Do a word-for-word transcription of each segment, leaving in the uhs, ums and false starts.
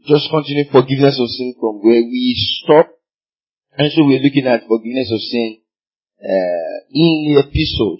just continue forgiveness of sin from where we stop. And so we're looking at forgiveness of sin uh, in the epistles.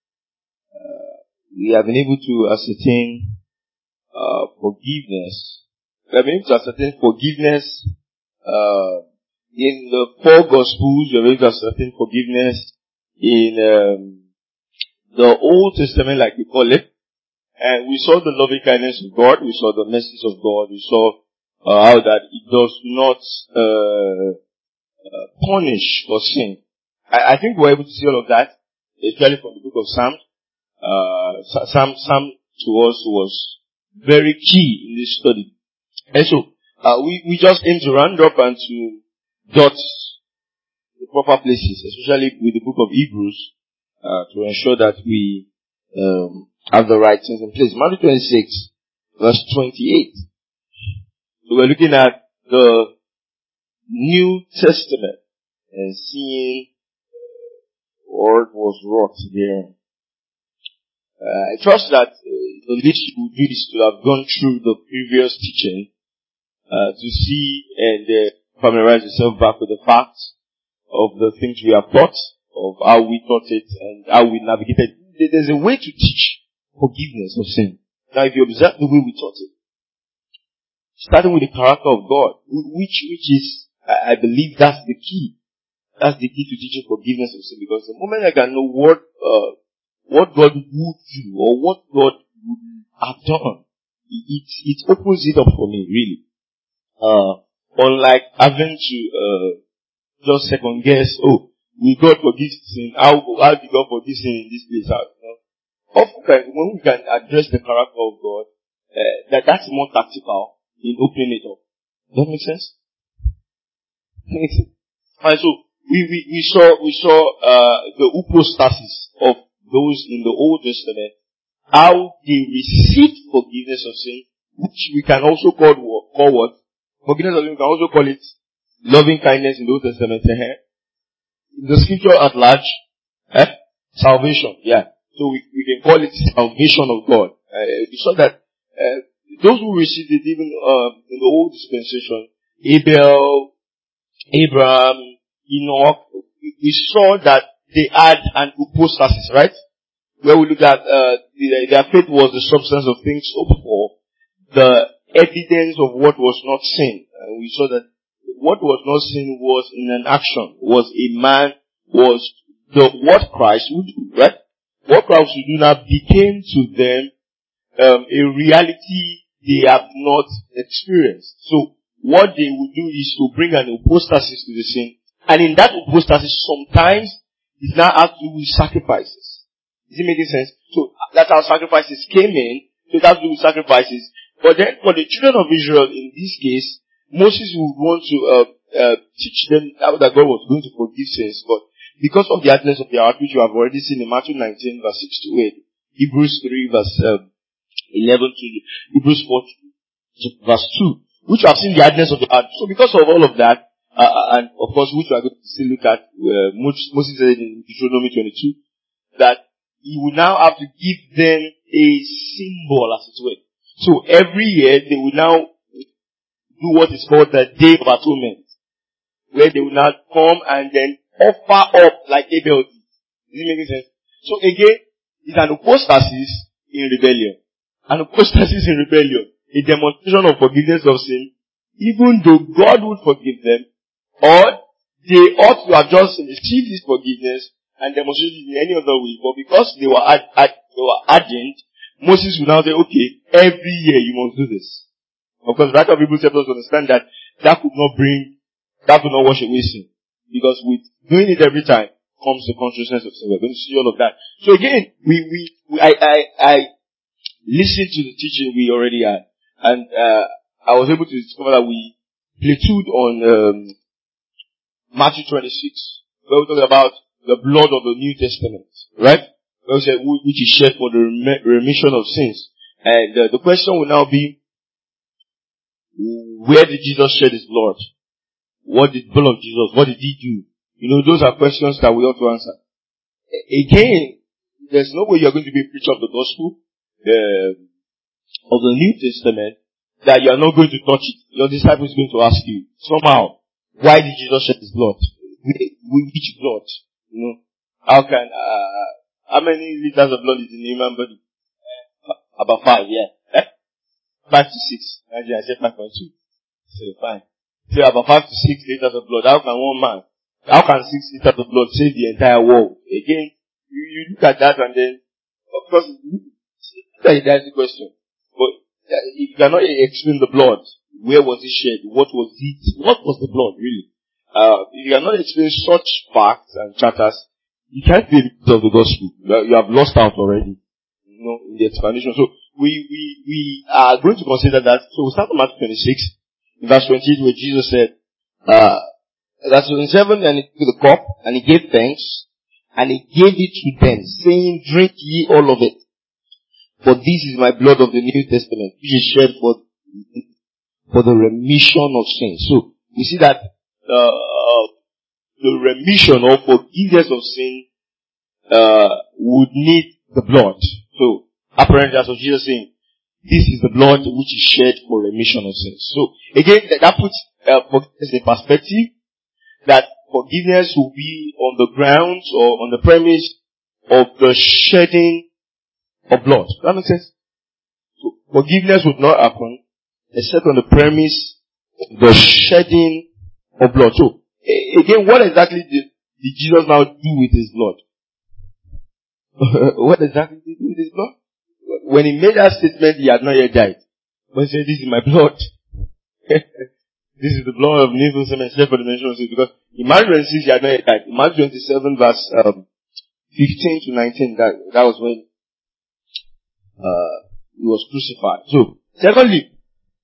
Uh, we have been able to ascertain uh, forgiveness. We have been able to ascertain forgiveness uh, in the four Gospels. We have been able to ascertain forgiveness in um, the Old Testament, like we call it. And we saw the loving kindness of God. We saw the mercies of God. We saw uh, how that it does not uh, uh, punish for sin. I, I think we were able to see all of that, especially from the book of Psalms. Uh, Psalm, Psalm to us was very key in this study. And so, uh, we, we just aim to round up and to dot the proper places, especially with the book of Hebrews, uh, to ensure that we, um, have the right things in place. Matthew twenty-six, verse twenty-eight. So we're looking at the New Testament and seeing what was wrought there. Uh, I trust that uh, the leadership will do this to have gone through the previous teaching uh, to see and uh, familiarize yourself back with the facts of the things we have taught, of how we taught it and how we navigated. There's a way to teach forgiveness of sin. Now, if you observe the way we taught it, starting with the character of God, which which is, I believe, that's the key. That's the key to teaching forgiveness of sin. Because the moment I can know what uh, what God would do or what God would have done, it it opens it up for me, really. Uh, unlike having to uh, just second guess, oh, will God forgive sin? How how did God forgive sin in this place? How, you know? Often, when we can address the character of God, uh, that that's more tactical in opening it up. Does that make sense? Makes sense. And so we, we we saw we saw uh, the hypostasis of those in the Old Testament, how they received forgiveness of sin, which we can also call call what forgiveness of sin. We can also call it loving kindness in the Old Testament. In the Scripture at large, eh? Salvation. Yeah. So we, we can call it salvation of God. Uh, we saw that uh, those who received it even uh, in the old dispensation, Abel, Abraham, Enoch, we saw that they had an hypostasis, right? Where we look at uh, the, their faith was the substance of things hoped for, the evidence of what was not seen. And we saw that what was not seen was in an action, was a man, was the what Christ would do, right? What Christ would do now became to them um, a reality they have not experienced. So what they would do is to bring an hypostasis to the sin. And in that hypostasis, sometimes it now has to do with sacrifices. Is it making sense? So that's how sacrifices came in. So it has to do with sacrifices. But then for the children of Israel, in this case, Moses would want to uh, uh, teach them how that God was going to forgive sins. But because of the hardness of their heart, which you have already seen in Matthew nineteen, verse six to eight, Hebrews three, verse um, eleven to Hebrews four, verse two, which you have seen the hardness of the heart. So because of all of that, uh, and of course, which we are going to still look at, uh, Moses said in Deuteronomy twenty-two, that he will now have to give them a symbol, as it were. So every year, they will now do what is called the Day of Atonement, where they will now come and then offer up like Abel did. Is it making sense? So again, it's an hypostasis in rebellion. An hypostasis in rebellion. A demonstration of forgiveness of sin, even though God would forgive them, or they ought to have just received this forgiveness and demonstrated it in any other way. But because they were ad, ad, they were ardent, Moses will now say, okay, every year you must do this. Of course, the writer of Hebrews helps us to understand that that could not bring, that could not wash away sin. Because with doing it every time comes the consciousness of sin. We're going to see all of that. So again, we, we, we I, I, I listened to the teaching we already had. And, uh, I was able to discover that we plateaued on, um, Matthew twenty-six, where we talk about the blood of the New Testament. Right? Where we said, which is shed for the remission of sins. And, uh, the question will now be, where did Jesus shed his blood? What did the blood of Jesus, what did he do? You know, those are questions that we ought to answer. Again, there's no way you're going to be a preacher of the gospel, uh, of the New Testament, that you are not going to touch it, your disciple is going to ask you, somehow, why did Jesus shed his blood? Which blood? You know, how can, uh, how many liters of blood is in the human body? About five, yeah. Eh? Five to six. Actually, I said five point two. So fine. So about five to six liters of blood. How can one man, how can six liters of blood save the entire world? Again, you, you look at that and then, of course, that's the question. But uh, if you cannot explain the blood, where was it shed? What was it? What was the blood really? Uh, if you cannot explain such facts and chatters, you can't be the of the gospel. You have lost out already. You know, in the explanation. So we, we, we are going to consider that. So we start from Matthew twenty-six, in verse twenty-eight, where Jesus said, uh, verse twenty-seven, and he took the cup, and he gave thanks, and he gave it to them, saying, drink ye all of it. For this is my blood of the New Testament, which is shed for, for the remission of sins. So, we see that, uh, the remission or forgiveness of sin, uh, would need the blood. So, apparently that's what Jesus is saying. This is the blood which is shed for remission of sins. So, again, that puts, uh, forgiveness in perspective, that forgiveness will be on the grounds or on the premise of the shedding of blood. Does that make sense? So, forgiveness would not happen except on the premise of the shedding of blood. So, again, what exactly did, did Jesus now do with his blood? What exactly did he do with his blood? When he made that statement, he had not yet died. But he said, this is my blood. This is the blood of New Testament shed for the remission of sins. Because in Matthew twenty-six, he had not yet died. In Matthew twenty-seven, verse um, fifteen to nineteen, that, that was when uh, he was crucified. So, secondly,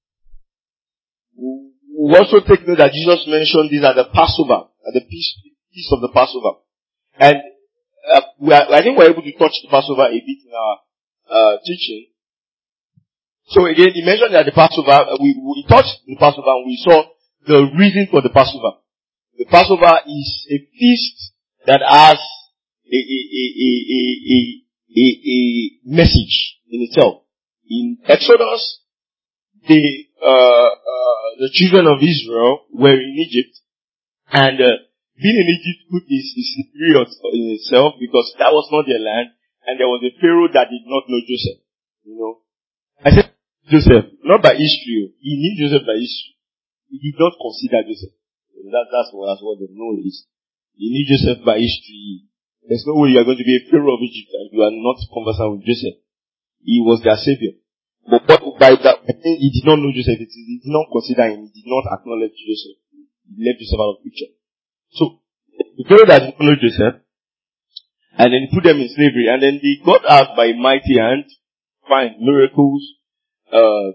we also take note that Jesus mentioned this at the Passover, at the feast, feast of the Passover. And uh, we are, I think we're able to touch the Passover a bit in our uh, teaching. So again, he mentioned that the Passover, uh, we, we touched the Passover and we saw the reason for the Passover. The Passover is a feast that has a, a, a, a, a, a, a message in itself. In Exodus, the, uh, uh, the children of Israel were in Egypt, and uh, being in Egypt put this, this period in itself because that was not their land, and there was a Pharaoh that did not know Joseph. You know, I said Joseph, not by history. He knew Joseph by history. He did not consider Joseph. That, that's what, that's what the know is. He knew Joseph by history. There's no way you are going to be a Pharaoh of Egypt and you are not conversant with Joseph. He was their savior. But, but by that, he did not know Joseph. He did not consider him. He did not acknowledge Joseph. He left Joseph out of the picture. So, the Pharaoh that did not know Joseph, and then he put them in slavery, and then they got out by mighty hand, fine, miracles, uh,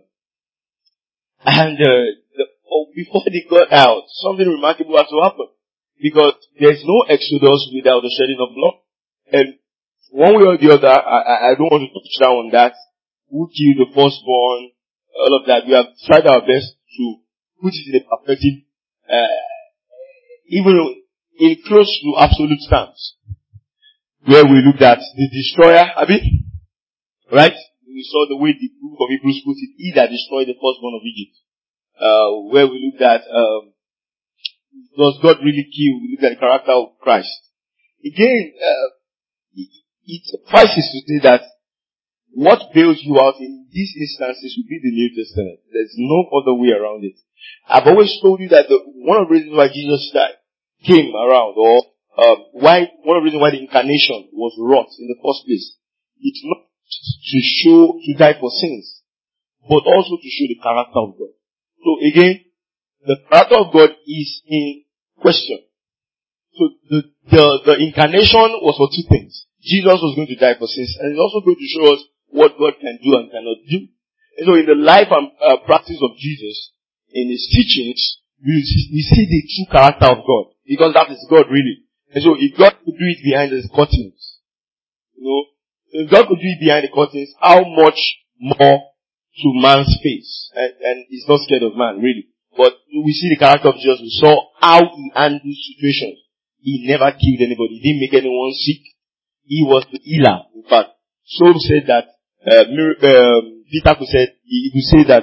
and, uh, the, oh, before they got out, something remarkable had to happen. Because there's no exodus without the shedding of blood. And one way or the other, I, I don't want to touch down on that. Who killed the firstborn, all of that. We have tried our best to put it in a perspective, uh, even in close to absolute terms. Where we looked at the destroyer, Abi, right? We saw the way the book of Hebrews put it, he that destroyed the firstborn of Egypt. Uh, where we looked at, um, does God really kill? We looked at the character of Christ. Again, uh, it, it suffices to say that what bails you out in these instances will be the New Testament. There's no other way around it. I've always told you that the, one of the reasons why Jesus died, came around, or um, why one of the reasons why the incarnation was wrought in the first place, it's not to show, to die for sins, but also to show the character of God. So again, the character of God is in question. So the, the, the incarnation was for two things. Jesus was going to die for sins, and he's also going to show us what God can do and cannot do. And so in the life and uh, practice of Jesus, in his teachings, we, we see the true character of God. Because that is God really. And so if God could do it behind the curtains, you know, if God could do it behind the curtains, how much more to man's face? And, and he's not scared of man, really. But we see the character of Jesus. We saw how he handled situations. He never killed anybody. He didn't make anyone sick. He was the healer. In fact, Saul said that, uh, um, Peter could say, he could say that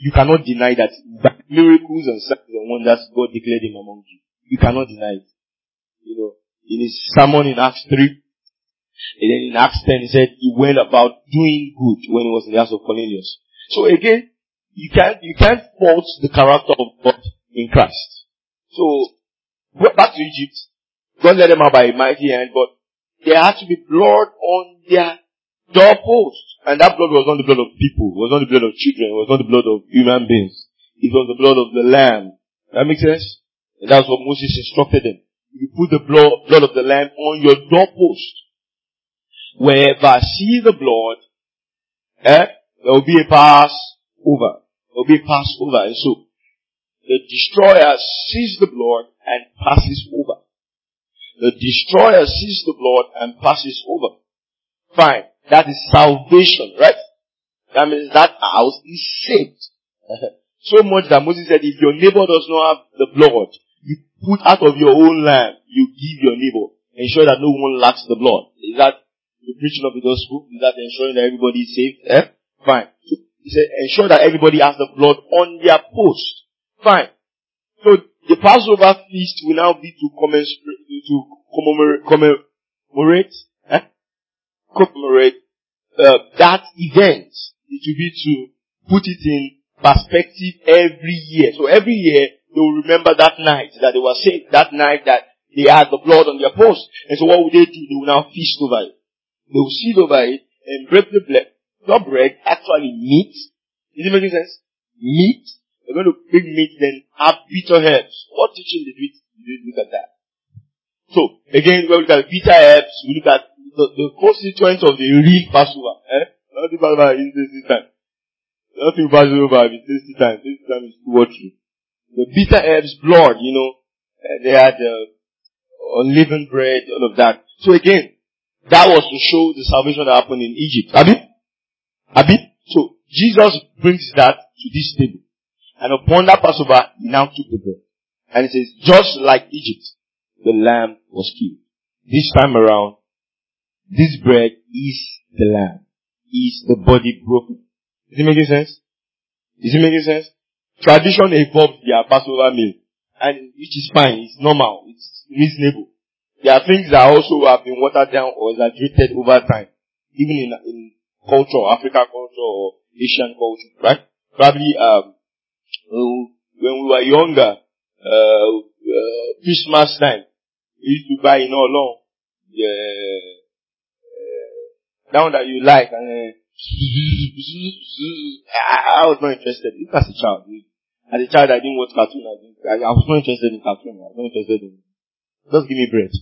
you cannot deny that by miracles and signs and wonders God declared him among you. You cannot deny it. You know, in his sermon in Acts three, and then in Acts ten, he said he went about doing good when he was in the house of Cornelius. So again, you can't, you can't fault the character of God in Christ. So, go back to Egypt. God led them out by a mighty hand, but there had to be blood on their doorpost. And that blood was not the blood of people. It was not the blood of children. It was not the blood of human beings. It was the blood of the Lamb. That makes sense? And that's what Moses instructed them. You put the blood, blood of the Lamb on your doorpost. Wherever see the blood, eh, there will be a Passover. There will be a Passover. And so, the destroyer sees the blood and passes over. The destroyer sees the blood and passes over. Fine. That is salvation, right? That means that house is saved. So much that Moses said, if your neighbor does not have the blood, you put out of your own land, you give your neighbor. Ensure that no one lacks the blood. Is that the preaching of the gospel? Is that ensuring that everybody is saved? Eh? Fine. So he said, ensure that everybody has the blood on their post. Fine. So the Passover feast will now be to commemorate, to commemorate, commemorate, eh? commemorate uh, that event. It will be to put it in perspective every year. So every year they will remember that night that they were saved, that night that they had the blood on their post. And so what would they do? They will now feast over it. They will sit over it and break the bread. Not bread, actually meat. Is it making sense? Meat. They're going to bring meat, then have bitter herbs. What teaching did we, did we look at that? So, again, when we look at bitter herbs, we look at the, the constituents of the real Passover. Eh? Nothing Passover is tasty time. Nothing Passover is tasty time. Tasty time is too watery. The bitter herbs, blood, you know, uh, they had uh, unleavened bread, all of that. So again, that was to show the salvation that happened in Egypt. Abi? Abi? So, Jesus brings that to this table. And upon that Passover, he now took the bread. And it says, just like Egypt, the lamb was killed. This time around, this bread is the lamb. Is the body broken. Is it making sense? Is it making sense? Tradition evolved their Passover meal. And which is fine, it's normal, it's reasonable. There are things that also have been watered down or exaggerated over time. Even in, in culture, African culture or Asian culture, right? Probably, um, when we were younger, uh, uh, Christmas time, we used to buy in all along, the, uh, that one that you like, and uh, I was not interested. Even as a child, as a child I didn't watch cartoon, I, didn't, I, I was not interested in cartoon, I was not interested in, just give me bread.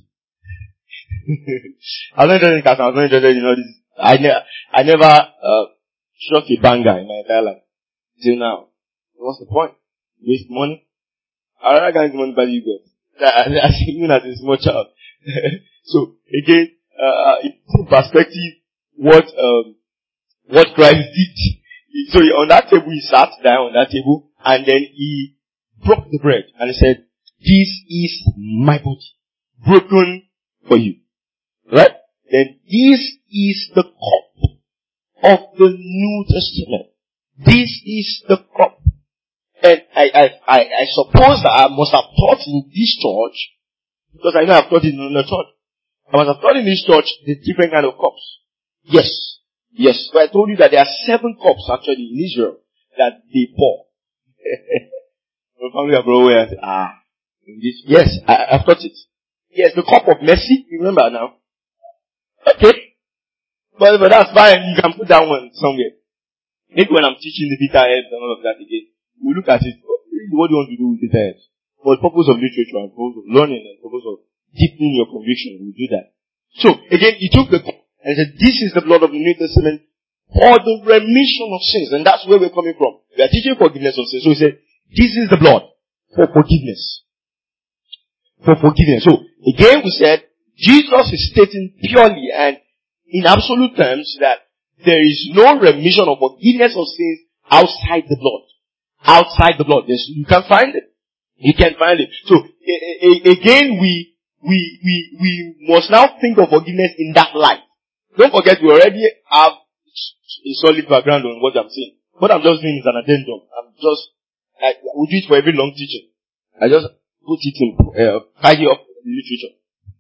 I was not interested in cartoon, I was not interested in all this. I, ne- I never, uh, struck a banger in my entire life. Till now. What's the point? Waste money? I rather get money by you guys. Even as a small child. So, again, uh, in perspective, what, um, what Christ did. So on that table, he sat down on that table, and then he broke the bread, and he said, this is my body, broken for you. Right? Then this is the cup of the New Testament. This is the cup. And I, I, I, I suppose that I must have taught in this church, because I know I've taught in another church. I must have taught in this church the different kind of cups. Yes. Yes. So I told you that there are seven cups actually in Israel that they pour. The family of Broadway and say, ah, in this, yes, I, I've taught it. Yes, the cup of mercy, you remember now? Okay. But, but that's fine, you can put that one somewhere. Maybe when I'm teaching the bitter herbs and all of that again, we look at it, what do you want to do with bitter herbs? For the purpose of literature and purpose of learning and purpose of deepening your conviction, we do that. So, again, he took the cup and said, this is the blood of the New Testament for the remission of sins. And that's where we're coming from. We are teaching forgiveness of sins. So he said, this is the blood for forgiveness. For forgiveness. So, again we said, Jesus is stating purely and in absolute terms that there is no remission or forgiveness of sins outside the blood. Outside the blood. There's, you can find it. You can find it. So, a, a, again, we, we, we, we must now think of forgiveness in that light. Don't forget, we already have a solid background on what I'm saying. What I'm just doing is an addendum. I'm just, I, we do it for every long teaching. I just put it in, uh, tidy up the literature.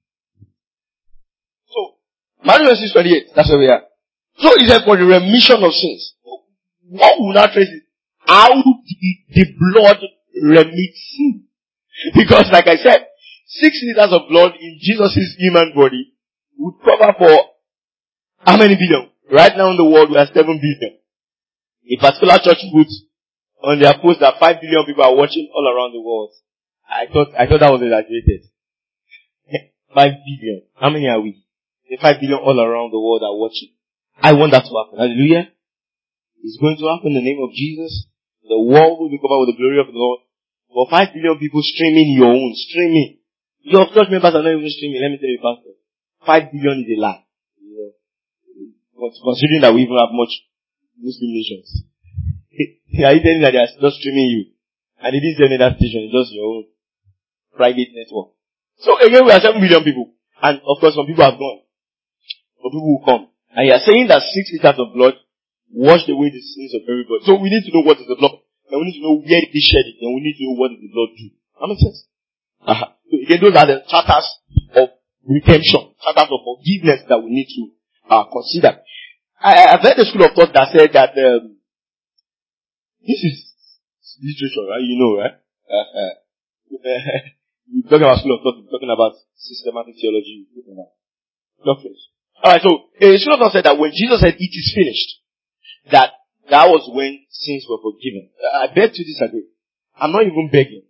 So, Matthew six twenty-eight, that's where we are. So he said for the remission of sins. What will not trace it? How did the blood remit sin? Because like I said, six liters of blood in Jesus' human body would cover for how many billion? Right now in the world we are seven billion. A particular church puts on their post that five billion people are watching all around the world. I thought, I thought that was exaggerated. five billion. How many are we? The five billion all around the world are watching. I want that to happen. Hallelujah. It's going to happen in the name of Jesus. The world will be covered with the glory of the Lord. For five billion people streaming your own, streaming. Your church members are not even streaming. Let me tell you, Pastor. Five billion is a lie. You know, considering that we even have much Muslim nations. Are you telling that they are just streaming you? And they didn't send any that station, it's just your own private network. So again, we are seven billion people. And of course, some people have gone. Some people will come. And you are saying that six liters of blood washed away the sins of everybody. So we need to know what is the blood. And we need to know where they shed it. And we need to know what does the blood do. That makes sense? Uh-huh. So again, those are the charters of redemption. Charters of forgiveness that we need to uh, consider. I, I've heard a school of thought that said that um, this is literature, right? You know, right? Uh-huh. We're talking about school of thought. We're talking about systematic theology. We're talking about doctrines. Alright, so a school of thought said that when Jesus said, "It is finished," that that was when sins were forgiven. I beg to disagree. I'm not even begging.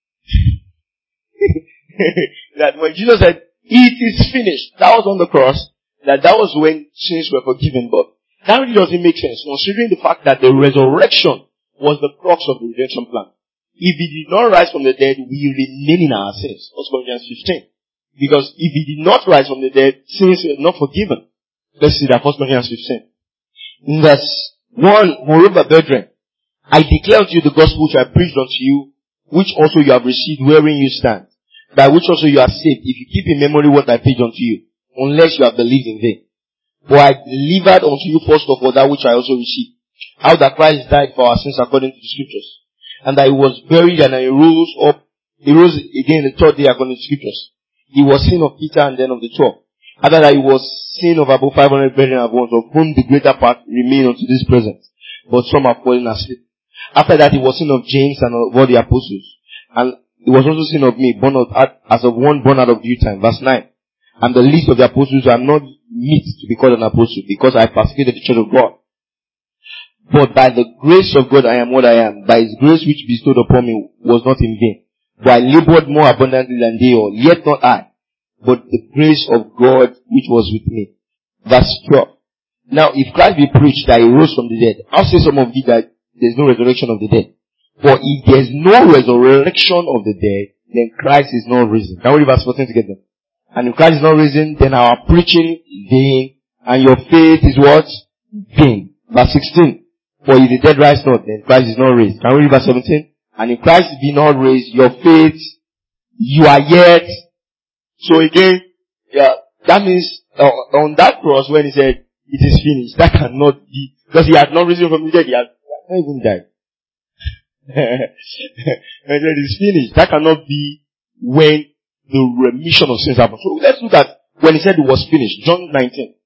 That when Jesus said, "It is finished," that was on the cross, that that was when sins were forgiven. But that really doesn't make sense, considering the fact that the resurrection was the crux of the redemption plan. If he did not rise from the dead, we remain in our sins. First Corinthians fifteen. Because if he did not rise from the dead, sins were not forgiven. Let's see that, First Corinthians fifteen. In verse one, "Moreover, brethren, I declare unto you the gospel which I preached unto you, which also you have received, wherein you stand, by which also you are saved, if you keep in memory what I preached unto you, unless you have believed in vain. For I delivered unto you first of all that which I also received, how that Christ died for our sins according to the scriptures, and that he was buried, and he rose up, he rose again the third day according to the scriptures. He was seen of Peter and then of the twelve. After that he was seen of above five hundred brethren at once, of whom the greater part remain unto this present, but some are fallen asleep. After that he was seen of James and of all the apostles. And he was also seen of me, born of, as of one born out of due time. Verse nine. And the least of the apostles I am not meet to be called an apostle, because I persecuted the church of God. But by the grace of God I am what I am. By his grace which bestowed upon me was not in vain. For I labored more abundantly than they all. Yet not I, but the grace of God which was with me. Verse twelve. Now if Christ be preached that he rose from the dead, how say some of you that there is no resurrection of the dead? For if there is no resurrection of the dead, then Christ is not risen. Can we read verse fourteen together? And if Christ is not risen, then our preaching is vain, and your faith is what? Vain. Verse sixteen. For if the dead rise not, then Christ is not raised. Can we read verse seventeen? And if Christ be not raised, your faith, you are yet. So again, yeah, that means uh, on that cross when he said, "It is finished," that cannot be, because he had not risen from the dead, he had not even died. When it is finished, that cannot be when the remission of sins happened. So let's look at when he said it was finished. John nineteen.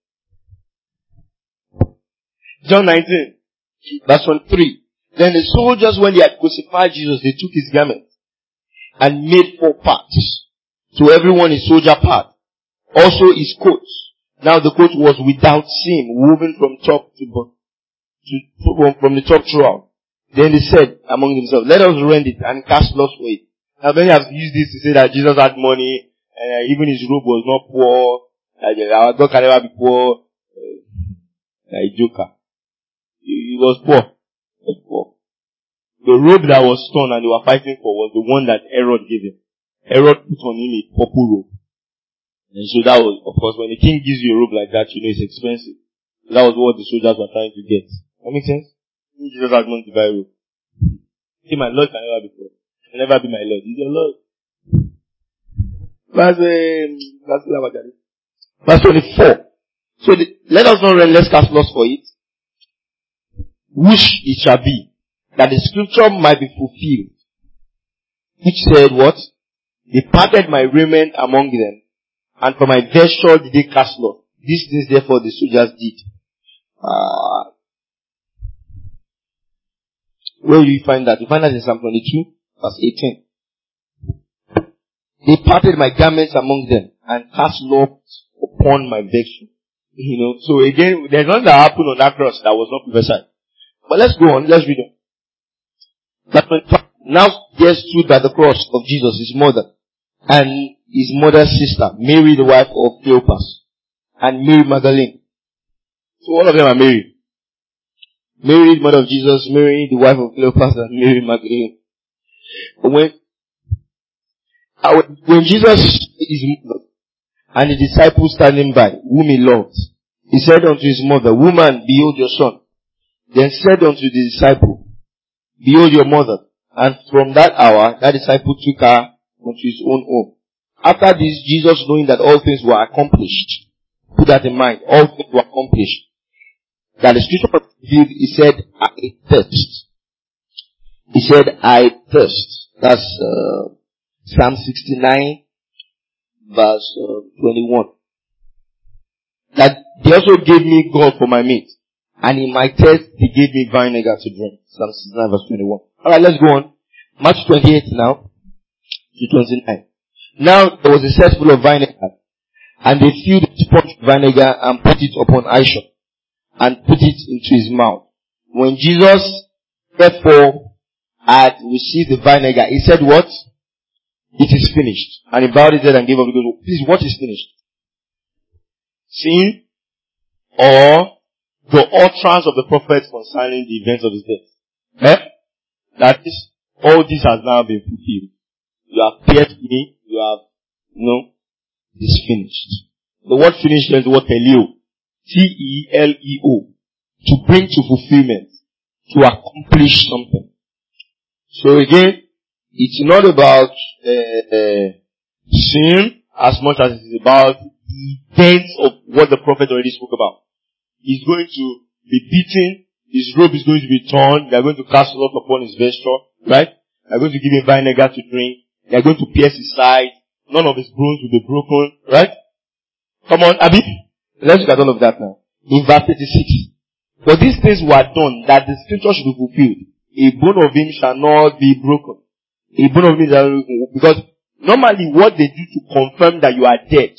John nineteen, verse twenty-three. Then the soldiers, when they had crucified Jesus, they took his garment and made four parts. To everyone a soldier part. Also his coat. Now the coat was without seam, woven from top to bottom, to, from the top throughout. Then they said among themselves, "Let us rend it and cast lots for it." Now many have used this to say that Jesus had money, and uh, even his robe was not poor. Uh, our God can never be poor. Uh, like Joker. He, he was poor. He was poor. The robe that was torn and they were fighting for was the one that Herod gave him. Herod put on him a purple robe. And so that was, of course, when the king gives you a robe like that, you know it's expensive. So that was what the soldiers were trying to get. That makes sense? Jesus has money to buy a robe. See, my Lord can never be poor. Can never be my Lord. He's your Lord. Verse, um, verse twenty-four. So the, let us not run, let's cast lots for it. which it shall be, that the scripture might be fulfilled, which said what? They parted my raiment among them, and for my vesture did they cast lot. These things therefore the soldiers did. Uh, where will you find that? You find that in Psalm twenty-two, verse eighteen. They parted my garments among them, and cast lots upon my vesture. You know, so again, there's nothing that happened on that cross that was not prophesied. But let's go on, let's read on. That now there stood by the cross of Jesus, his mother, and his mother's sister, Mary the wife of Cleopas, and Mary Magdalene. So all of them are Mary. Mary, the mother of Jesus, Mary, the wife of Cleopas, and Mary Magdalene. When, uh, when Jesus is mother, and the disciples standing by, whom he loved, he said unto his mother, Woman, behold your son. Then said unto the disciple, Behold your mother. And from that hour, that disciple took her unto his own home. After this, Jesus, knowing that all things were accomplished, put that in mind, all things were accomplished, that the scripture was fulfilled, he said, I thirst. He said, I thirst. That's uh, Psalm sixty-nine, verse uh, twenty-one. That they also gave me gall for my meat, and in my thirst they gave me vinegar to drink. Psalm sixty-nine, verse twenty-one. Alright, let's go on. March twenty-eighth now to twenty-nine. Now there was a cess full of vinegar, and they filled the sponge with vinegar and put it upon Aishon, and put it into his mouth. When Jesus therefore had received the vinegar, he said, What? It is finished. And he bowed his head and gave up the ghost. Please, what is finished? Sin or the utterance of the prophets concerning the events of his death. Eh? That is, all this has now been fulfilled. You have pierced me, you have, you know, it's finished. The word finished is the word teleo. T E L E O. To bring to fulfillment. To accomplish something. So again, it's not about uh, uh, sin as much as it is about the events of what the prophet already spoke about. He's going to be beaten, his robe is going to be torn, they are going to cast lot upon his vesture, right? They are going to give him vinegar to drink, they are going to pierce his side, none of his bones will be broken, right? Come on, Abby. Let's look at all of that now. In verse thirty-six. For these things were done, that the scripture should be fulfilled. A bone of him shall not be broken. A bone of him shall not be broken. Because normally what they do to confirm that you are dead,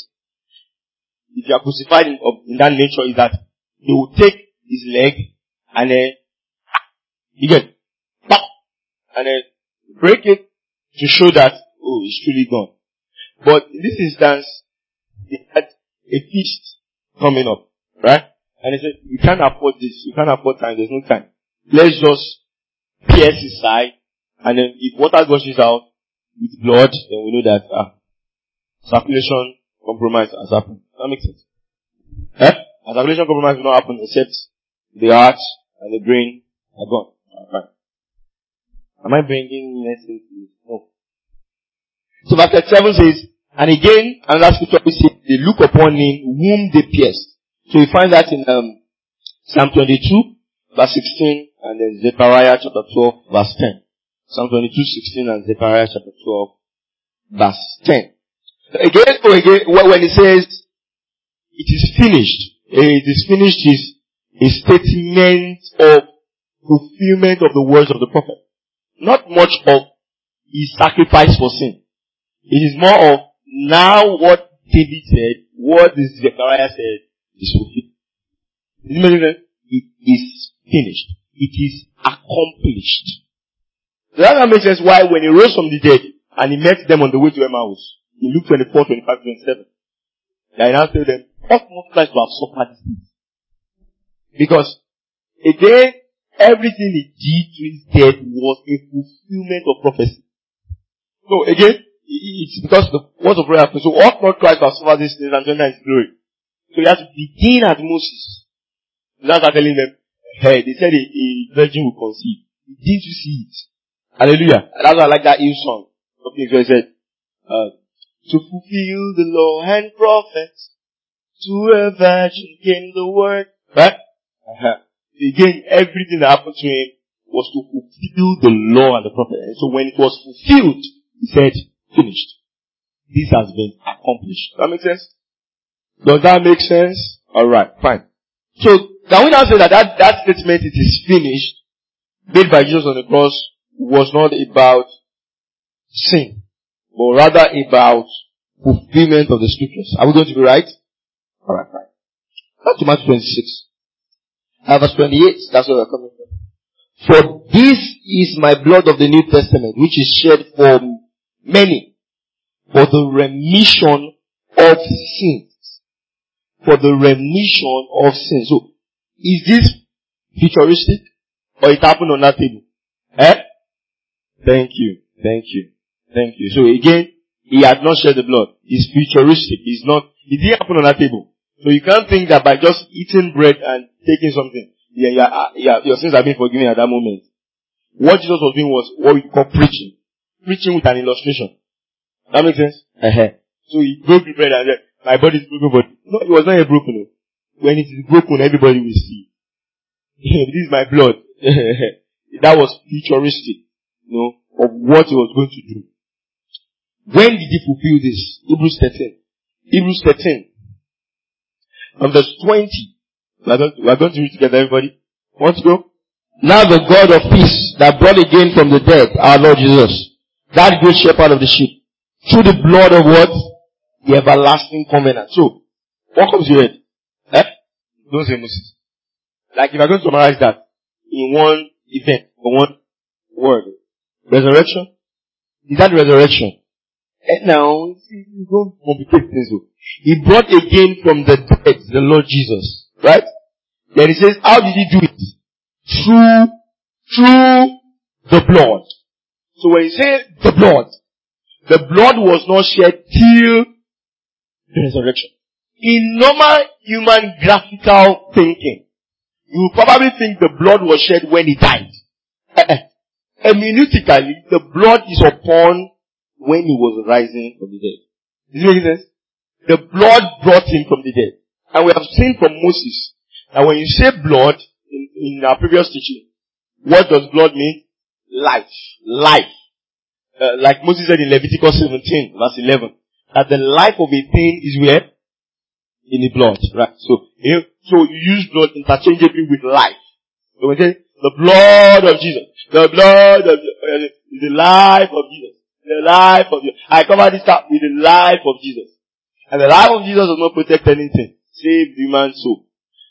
if you are crucified in, in that nature, is that they will take his leg and then, you get, and then break it to show that, oh, it's truly gone. But in this instance, they had a feast coming up, right? And they said, you can't afford this, you can't afford time, there's no time. Let's just pierce his side, and then if water gushes out with blood, then we know that, ah, circulation compromise has happened. That makes sense. Eh? A circulation compromise will not happen except the heart and the brain are gone. Right. Am I bringing message? No. So verse thirty-seven says, and again, another scripture says, they look upon him whom they pierced. So we find that in um, Psalm twenty-two, verse sixteen, and then Zechariah chapter twelve, verse ten. Psalm twenty-two, sixteen, and Zechariah chapter twelve, verse ten. So again, so again, when it says, it is finished, it is finished is a statement of fulfillment of the words of the prophet. Not much of his sacrifice for sin. It is more of now what David said, what Zechariah said is fulfilled. It is finished. It is accomplished. So that makes sense why when he rose from the dead and he met them on the way to Emmaus, in Luke twenty-four, twenty-five, twenty-seven, I now tell them, ought not Christ to have suffered this? Because, again, everything he did to his death was a fulfillment of prophecy. So, again, it's because the words of prayer happened. So, ought not Christ to have suffered these things and to enter his glory? So, he has to begin at Moses. That's why telling them, hey, they said a, a virgin will conceive. Didn't you see it? Hallelujah. And that's why I like that hymn song. Okay, so he said, uh, to fulfill the law and prophets, to a virgin came the word. Right? Uh-huh. again, everything that happened to him was to fulfill the law and the prophet. And so when it was fulfilled, he said, finished. This has been accomplished. Does that make sense? Does that make sense? Alright, fine. So, can we now say that, that that statement, it is finished, made by Jesus on the cross, was not about sin, but rather about fulfillment of the scriptures. Are we going to be right? Alright, fine. Back to Matthew twenty-six. Uh, verse twenty-eight, that's where we're coming from. For this is my blood of the New Testament, which is shed for many, for the remission of sins. For the remission of sins. So, is this futuristic? Or it happened on that table? Eh? Thank you. Thank you. Thank you. So again, he had not shed the blood. It's futuristic. It's not, it didn't happen on that table. So you can't think that by just eating bread and taking something, yeah, yeah, yeah, your sins have been forgiven at that moment. What Jesus was doing was what we call preaching. Preaching with an illustration. That makes sense? Uh-huh. So he broke the bread and said, my body is broken, but no, it was not a broken. When it is broken, everybody will see. This is my blood. That was futuristic, you know, of what he was going to do. When did he fulfill this? Hebrews thirteen. Hebrews thirteen. On verse twenty. We are going to, we are going to read together, everybody. Want to go? Now the God of peace that brought again from the dead our Lord Jesus, that great shepherd of the sheep, through the blood of what? The everlasting covenant. So, what comes to your head? Eh? Don't say Moses. Like if I'm going to summarize that in one event, or one word. Resurrection? Is that resurrection? And now, you don't complicate things. He brought again from the dead the Lord Jesus. Right? Then he says, how did he do it? Through, through the blood. So when he says the blood, the blood was not shed till the resurrection. In normal human graphical thinking, you will probably think the blood was shed when he died. Hermeneutically, the blood is upon when he was rising from the dead. Does it make sense? The blood brought him from the dead. And we have seen from Moses that when you say blood, in, in our previous teaching, what does blood mean? Life. Life. Uh, like Moses said in Leviticus seventeen, verse eleven, that the life of a thing is where? In the blood. Right. So, you, so you use blood interchangeably with life. So we say, the blood of Jesus. The blood of uh, the life of Jesus. The life of Jesus. I cover this up with the life of Jesus. And the life of Jesus does not protect anything, save human soul.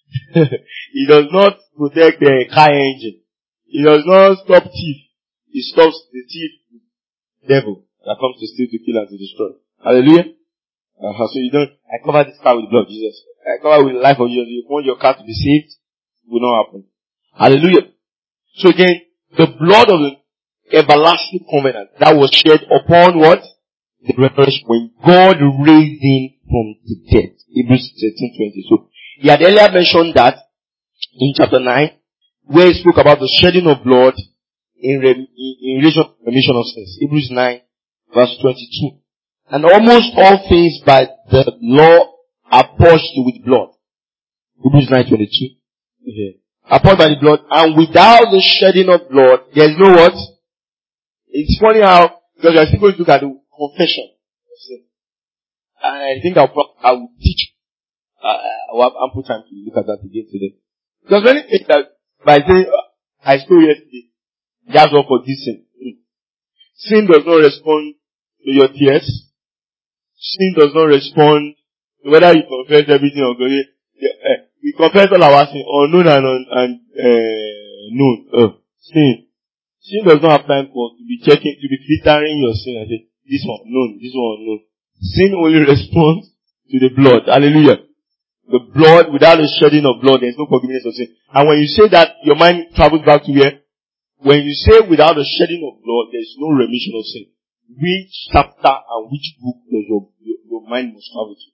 It does not protect the car engine. It does not stop thief. It stops the thief, devil, that comes to steal, to kill, and to destroy. Hallelujah. Uh-huh. So you don't, I cover this car with the blood of Jesus. I cover with the life of Jesus. You want your car to be saved, it will not happen. Hallelujah. So again, the blood of the everlasting covenant that was shed upon what? The resurrection, when God raised him from the dead. Hebrews thirteen twenty. So, he had earlier mentioned that in chapter nine, where he spoke about the shedding of blood in, re- in relation to remission of sins. Hebrews nine, verse twenty-two. And almost all things by the law are purged with blood. Hebrews nine twenty-two. Okay. Are purged by the blood, and without the shedding of blood, there is no what? It's funny how, because you are still going to look at the confession of sin. And I think I'll pro- I will teach. Uh, I will have ample time to look at that again today. Because when it that by saying uh, I stole yesterday, that's what for this sin. Mm. Sin does not respond to your tears. Sin does not respond to whether you confess everything or go. Yeah, uh, we confess all our sin, unknown and un, and uh, known. Uh, sin. Sin does not have time for to be checking, to be filtering your sin and say, this one known, this one known. Sin only responds to the blood. Hallelujah. The blood, without the shedding of blood, there is no forgiveness of sin. And when you say that, your mind travels back to where? When you say without the shedding of blood, there is no remission of sin. Which chapter and which book does your, your, your mind must travel to?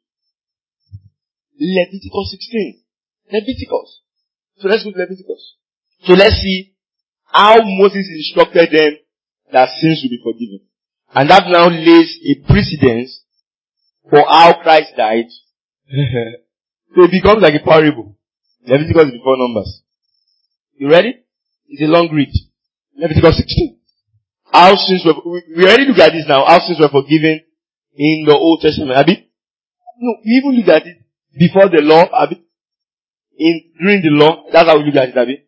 Leviticus sixteen. Leviticus. So let's go to Leviticus. So let's see how Moses instructed them that sins will be forgiven. And that now lays a precedence for how Christ died. So it becomes like a parable. Leviticus is before Numbers. You ready? It's a long read. Leviticus sixteen. How sins were, we, we already look at this now, how sins were forgiven in the Old Testament, Abi? No, we even look at it before the law, Abi? In, during the law, that's how we look at it, Abi?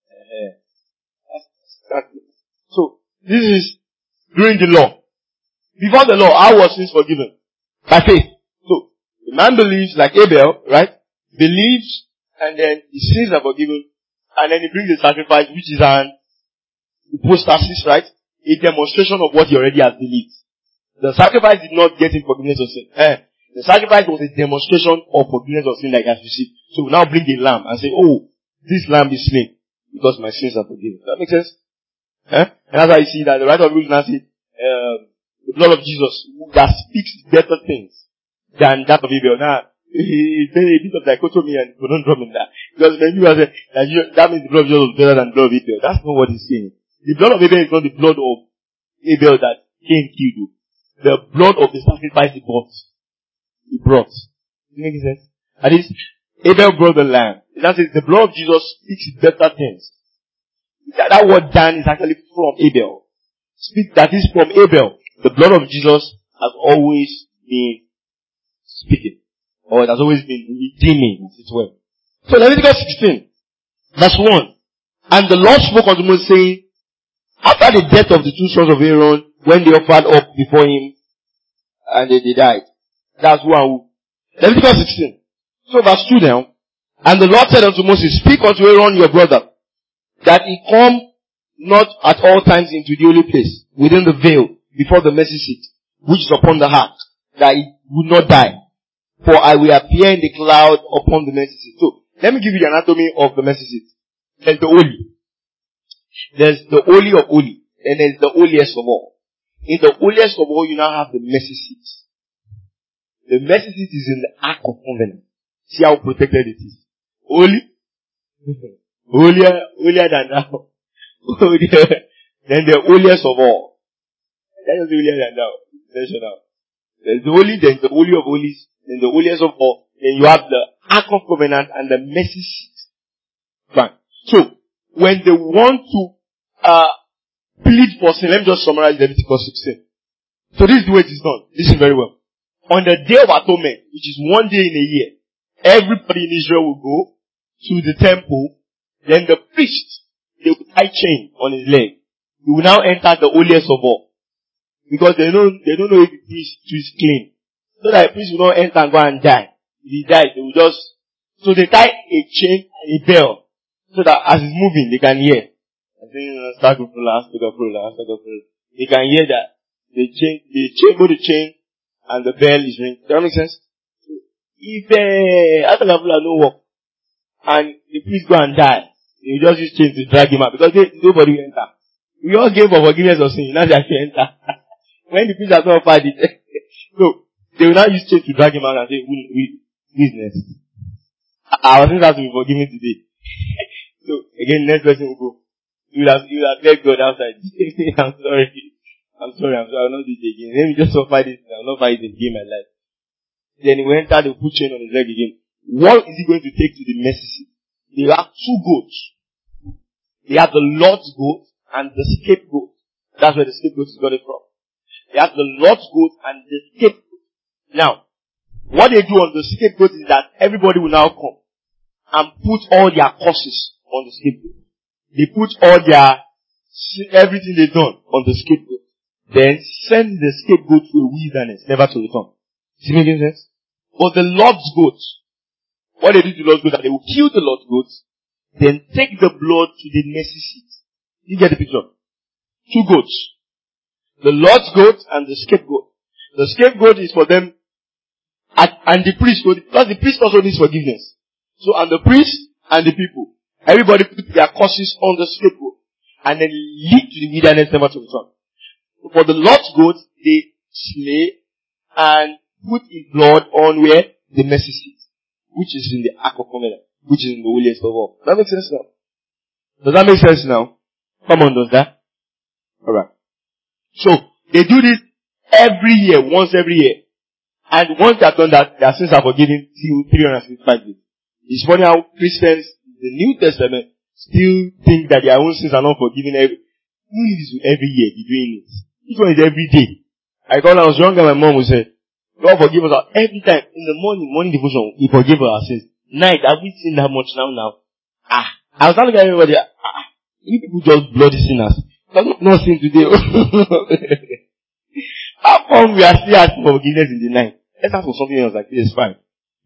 Uh, so, this is during the law. Before the law, how was sins forgiven? By faith. So, the man believes, like Abel, right? Believes, and then his sins are forgiven, and then he brings a sacrifice, which is an hypostasis, right? A demonstration of what he already has believed. The sacrifice did not get him forgiveness of sin. Eh. The sacrifice was a demonstration of forgiveness of sin that he has received. So we now bring a lamb and say, oh, this lamb is slain because my sins are forgiven. Does that make sense? Eh? And that's why you see that the writer of Hebrews now says, um, the blood of Jesus that speaks better things than that of Abel. Now, it's a bit of dichotomy and conundrum in that. Because when you say that, you, that means the blood of Jesus was better than the blood of Abel. That's not what he's saying. The blood of Abel is not the blood of Abel that Cain killed you. The blood of the sacrifice he brought. He brought. Does it make sense? That is, Abel brought the lamb. That is, the blood of Jesus speaks better things. That, that word Dan is actually from Abel. Speak, that is from Abel. The blood of Jesus has always been speaking. Or it has always been redeeming, as it were. So Leviticus sixteen, verse one. And the Lord spoke unto Moses, saying, after the death of the two sons of Aaron, when they offered up before him, and they, they died. That's one who. Leviticus sixteen. So verse two now. And the Lord said unto Moses, speak unto Aaron your brother, that he come not at all times into the holy place, within the veil, before the mercy seat, which is upon the ark, that he would not die. For I will appear in the cloud upon the mercy seat. So, let me give you the anatomy of the mercy seat. There's the holy. There's the holy of holy. And there's the holiest of all. In the holiest of all, you now have the mercy seat. The mercy seat is in the ark of covenant. See how protected it is. Holy. holier, holier than thou. Then the holiest of all. That is holier than thou. There's the holy, then the holy of holies, then the holiest of all. Then you have the ark of covenant and the mercy seat. Fine. So, when they want to uh plead for sin, let me just summarize Leviticus sixteen. So this is the way it is done. Listen very well. On the day of atonement, which is one day in a year, everybody in Israel will go to the temple. Then the priest, they will tie chain on his leg. He will now enter the holiest of all. Because they don't, they don't know if the priest is clean. So that the priest will not enter and go and die. If he dies, they will just, so they tie a chain and a bell. So that as he's moving, they can hear. I think, they can hear that the chain, the chain, both the chain and the bell is ringing. Does that make sense? If, uh, after the people no work, and the priest go and die, they will just use chain to drag him out, because they, nobody will enter. We all gave for forgiveness of sin, now they have to enter. When the priest has not offered it, so, they will now use chain to drag him out and say, we, we, business. Our sins have to be forgiven today. So, again, next person will go. You will have, you will have begged God outside. I'm sorry. I'm sorry, I'm sorry, I will not do it again. Let me just offer this, I will not fight it again in my life. Then he went out, they put chain on his leg again. What is he going to take to the mercy seat? They have two goats. They have the Lord's goat and the scapegoat. That's where the scapegoat is got it from. They have the Lord's goat and the scapegoat. Now, what they do on the scapegoat is that everybody will now come and put all their curses on the scapegoat. They put all their, everything they've done on the scapegoat. Then send the scapegoat to a wilderness, never to return. Is it making sense? But the Lord's goat, what they do to the Lord's goat is that they will kill the Lord's goat, then take the blood to the mercy seat. You get the picture? Two goats. The Lord's goat and the scapegoat. The scapegoat is for them, and, and the priest, because the priest also needs forgiveness. So, and the priest and the people, everybody put their curses on the scapegoat, and then lead to the wilderness, never to return. For the Lord's goat, they slay and put his blood on where? The mercy seat, which is in the ark of covenant, which is in the holiest of all. Does that make sense now? Does that make sense now? Come on, does that? Alright. So, they do this every year, once every year. And once they have done that, their sins are forgiven till three hundred sixty-five days. It's funny how Christians, the New Testament, still think that their own sins are not forgiven every, who is every year be doing it? This one is every day. I thought I was younger, my mom would say, God forgive us every time. In the morning, morning devotion, He forgive our sins. Night, have we seen that much now now? Ah. I was looking at everybody, ah. You people just bloody sinners. I'm not sin today. How come we are still asking for forgiveness in the night? Let's ask for something else like this, fine.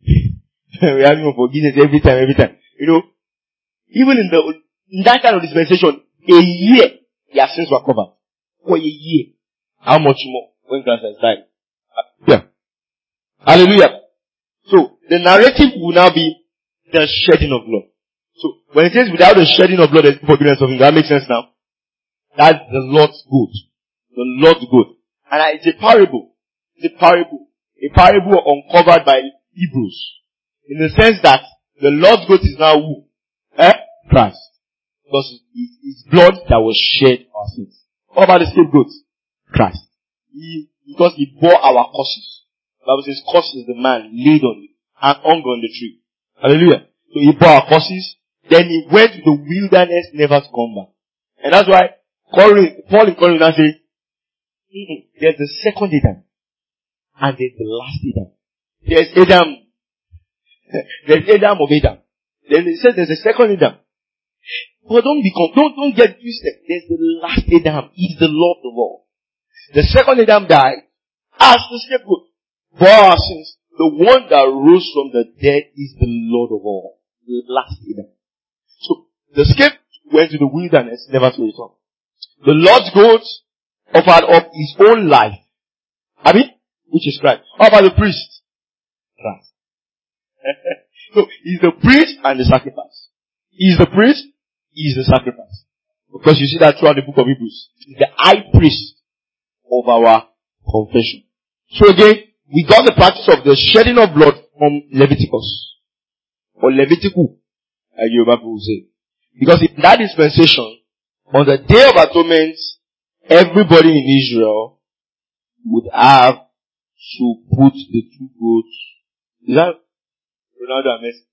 We are asking for forgiveness every time, every time. You know, even in the, in that kind of dispensation, a year, their sins were covered. For a year. How much more when Christ has died? Yeah. Hallelujah. So, the narrative will now be the shedding of blood. So, when it says without the shedding of blood, there's no forgiveness of sin, that makes sense now? That's the Lord's good. The Lord's good. And it's a parable. It's a parable. A parable uncovered by Hebrews. In the sense that the Lord's good is now who? Eh? Christ. Because it's blood that was shed our sins. What about the scapegoat? Christ. He, because he bore our curses. The Bible says, curse is the man laid on it and hung on the tree. Hallelujah. So he bore our curses. Then he went to the wilderness never to come back. And that's why Paul in Corinth now says, there's the second Adam. And there's the last Adam. There's Adam. There's Adam of Adam. Then he says there's a second Adam. But don't become, don't, don't get twisted. There's the last Adam. He's the Lord of all. The second Adam died as the scapegoat for our sins. The one that rose from the dead is the Lord of all. The last Adam. So, the scapegoat went to the wilderness, never to return. The Lord's goat offered up his own life. Abi? Which is Christ. How about the priest? Christ. So, he's the priest and the sacrifice. He's the priest, he's the sacrifice. Because you see that throughout the book of Hebrews. He's the high priest of our confession. So again, we got the practice of the shedding of blood from Leviticus. Or Levitical, as Yoruba people say. Because in that dispensation, on the Day of Atonement, everybody in Israel would have to put the two goats. Is that Ronaldo and Messi?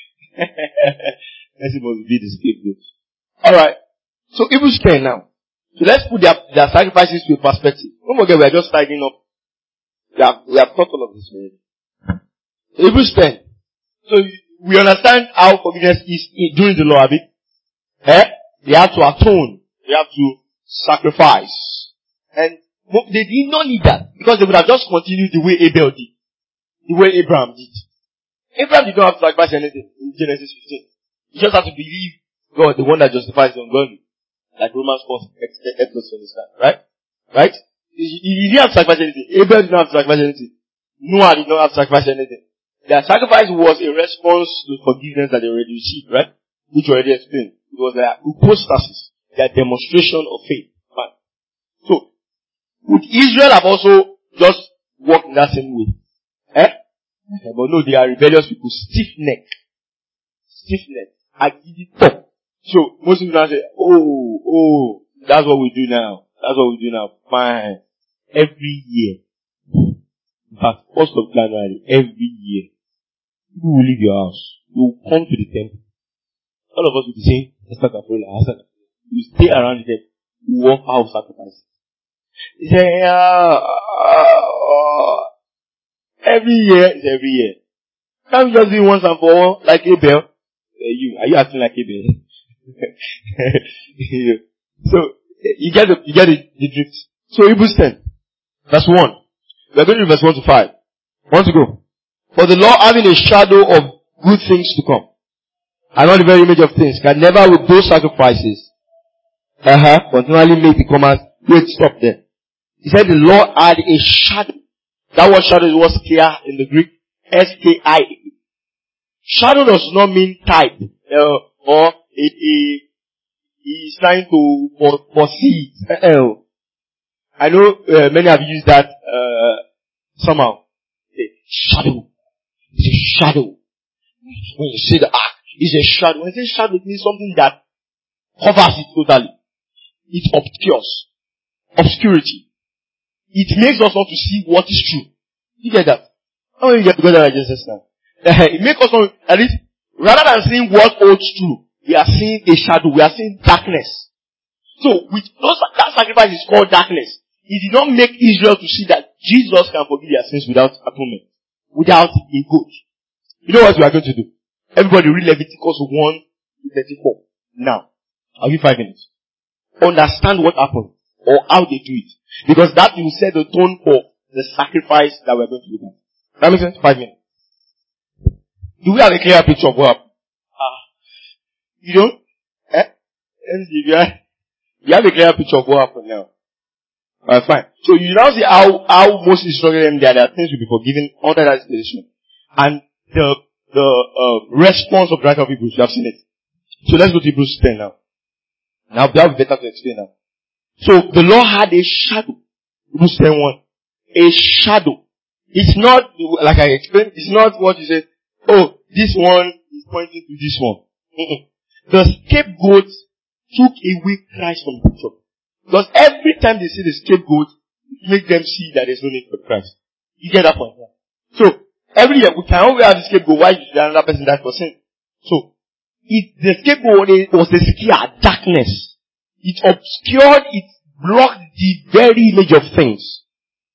Messi must be the scapegoat. Alright. So Hebrews ten now. So let's put their, their sacrifices to a perspective. Don't forget, we are just tidying up. We have, we have taught all of this already. Hebrews ten. So we understand how forgiveness is during the law, a bit. Eh? They have to atone. They have to sacrifice. And they did not need that. Because they would have just continued the way Abel did. The way Abraham did. Abraham did not have to sacrifice anything in Genesis fifteen. He just had to believe God, the one that justifies the ungodly. Like Romans four helps us understand. Right? Right? He, he didn't have to sacrifice anything. Abel did not have to sacrifice anything. Noah did not have to sacrifice anything. Their sacrifice was a response to the forgiveness that they already received, right? Which already explained. It was their hypostasis, their demonstration of faith. Right? So, would Israel have also just walked in that same way? Eh? But no, they are rebellious people, stiff-neck. Stiff-neck. Agidito. So, most people now say, oh, oh, that's what we do now. That's what we do now. Fine. Every year. But first of January, every year, you will leave your house. You will come to the temple. All of us will be saying, you stay around the temple. You walk out of sacrifice. You say, uh, uh, every year is every year. Can't we just do it once and for all, like Abel? Uh, you, are you acting like Abel? So, you get the, you get the, the drift. So, Hebrews ten, verse one. We are going to read verse one to five. Want to go? For the law having a shadow of good things to come, and not the very image of things, can never with those sacrifices, uh-huh, continually make the command. Wait, stop there. He said the law had a shadow. That word shadow was clear in the Greek. S K I A. Shadow does not mean type, uh, or a, a, he's trying to for, foresee. Uh, I know uh, many have used that uh, somehow. A shadow. It's a shadow. When you say the ark, it's a shadow. When you say shadow, it means something that covers it totally. It obscures. Obscurity. It makes us not to see what is true. You get that? How many get together like Jesus now? It makes us not, at least, rather than seeing what holds true, we are seeing a shadow. We are seeing darkness. So with those, that sacrifice is called darkness. It did not make Israel to see that Jesus can forgive their sins without atonement, without a goat. You know what we are going to do? Everybody read Leviticus one thirty-four. Now, I'll give five minutes. Understand what happened or how they do it. Because that will set the tone for the sacrifice that we're going to look at. That makes sense? Five minutes. Do we have a clear picture of what happened? Ah. You don't? Eh? You have, you have a clear picture of what happened now. Alright, fine. So you now see how, how Moses instructed them that their things will be forgiven under that situation. And the, the, uh, response of the right of Hebrews, you have seen it. So let's go to Hebrews ten now. Now that will be better to explain now. So the Lord had a shadow. Hebrews ten one. A shadow. It's not, like I explained, it's not what you said, oh, this one is pointing to this one. Mm-mm. The scapegoat took away Christ from the picture. Because every time they see the scapegoat, it makes them see that there's no need for Christ. You get that point? So, every year, we can always have the scapegoat. Why should another person die for sin? So, it, the scapegoat was a scare, darkness. It obscured, it blocked the very image of things.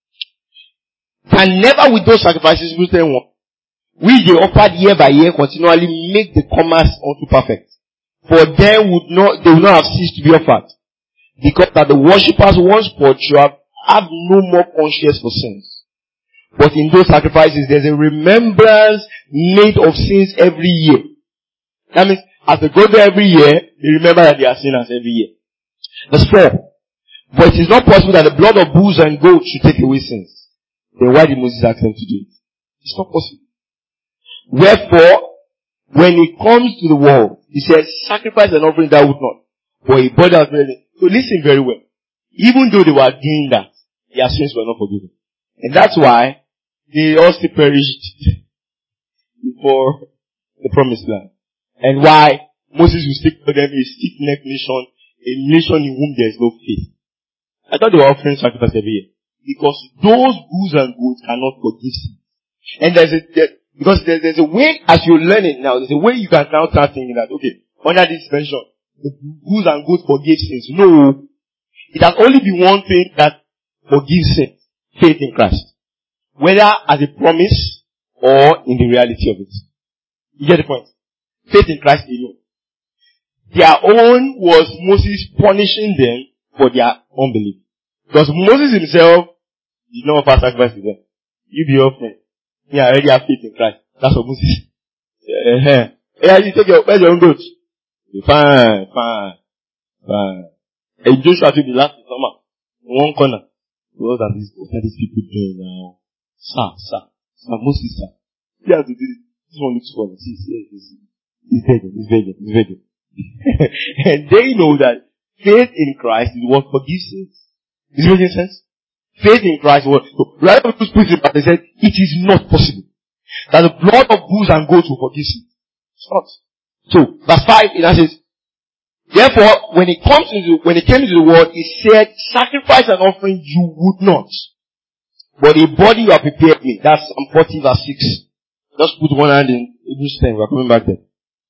And never with those sacrifices, which they want, which they offered year by year, continually make the commerce unto perfect. For them would not, they would not have ceased to be offered. Because that the worshippers once spiritual have no more conscience for sins. But in those sacrifices, there's a remembrance made of sins every year. That means, as they go there every year, they remember that they are sinners every year. Verse four. But it is not possible that the blood of bulls and goats should take away sins. Then why did Moses ask them to do it? It's not possible. Wherefore, when it comes to the world, he says, sacrifice and offering thou would not. For a body was ready. So listen very well. Even though they were doing that, their sins were not forgiven. And that's why they all still perished before the promised land. And why Moses will still call them a stiff-necked nation, a nation in whom there is no faith. I thought they were offering sacrifice every year. Because those bulls and goats cannot forgive sin. And there's a, there, because there, there's a way, as you learn it now, there's a way you can now start thinking that, okay, under this mention, the bulls and goats forgive sins. No. It has only been one thing that forgives sin. Faith in Christ. Whether as a promise or in the reality of it. You get the point? Faith in Christ alone. Their own was Moses punishing them for their unbelief. Because Moses himself did not offer sacrifice to them. You be offering. Yeah, I already have faith in Christ. That's what Moses. Uh-huh. Yeah, you take your, where's your own goat? Fine, fine, fine. And Joshua took the last summer. In one corner. What are these, what are these people doing now? Sir, sir, sir, Moses, sir. You have to do this. This one looks funny. See, see, see. He's begging, he's begging, he's begging. And they know that faith in Christ is what forgives sins. Is it making sense? Faith in Christ is what, so, right after this preaching, they said, it is not possible that the blood of bulls and goats will forgive sins. It's not. So, verse five, it says, therefore, when it comes into, when it came into the world, it said, sacrifice and offering you would not. But a body you have prepared me. That's Psalm forty verse six. Just put one hand in Hebrews ten, we're coming back there.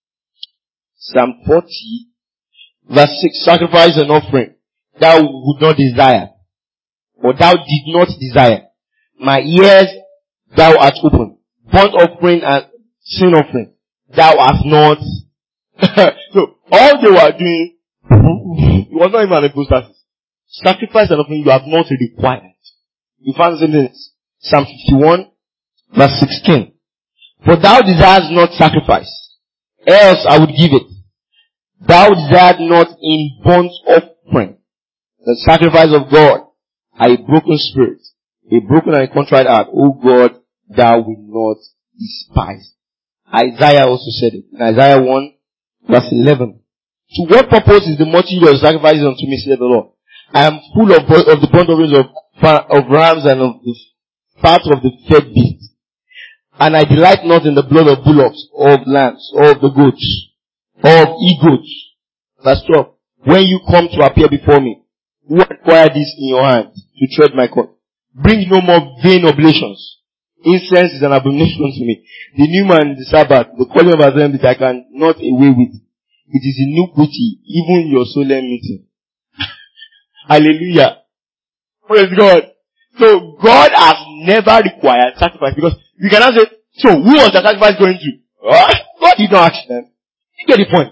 Psalm forty verse six, sacrifice and offering thou would not desire. Or thou did not desire. My ears thou art opened. Burnt offering and sin offering thou hast not. So, all they were doing, it was not even an apostasy. Sacrifice and offering you have not required. You find something in Psalm fifty-one, verse sixteen. For thou desirest not sacrifice, else I would give it. Thou desired not in burnt offering the sacrifice of God, a broken spirit, a broken and a contrite heart. O God, thou wilt not despise. Isaiah also said it. In Isaiah one, verse eleven. To what purpose is the multitude of sacrifices unto me, said the Lord? I am full of, of the burnt offerings of, of rams and of the fat of the fed beasts. And I delight not in the blood of bullocks, or of lambs, or of the goats, or of e-goats. Verse twelve. When you come to appear before me, who acquire this in your hand to tread my court? Bring no more vain oblations. Incense is an abomination to me. The new man, the Sabbath, the calling of assembly that I can not away with. it is iniquity, even your solemn meeting. Hallelujah. Praise God. So God has never required sacrifice, because we cannot say, so who was the sacrifice going to? Oh, God did not ask them. You get the point.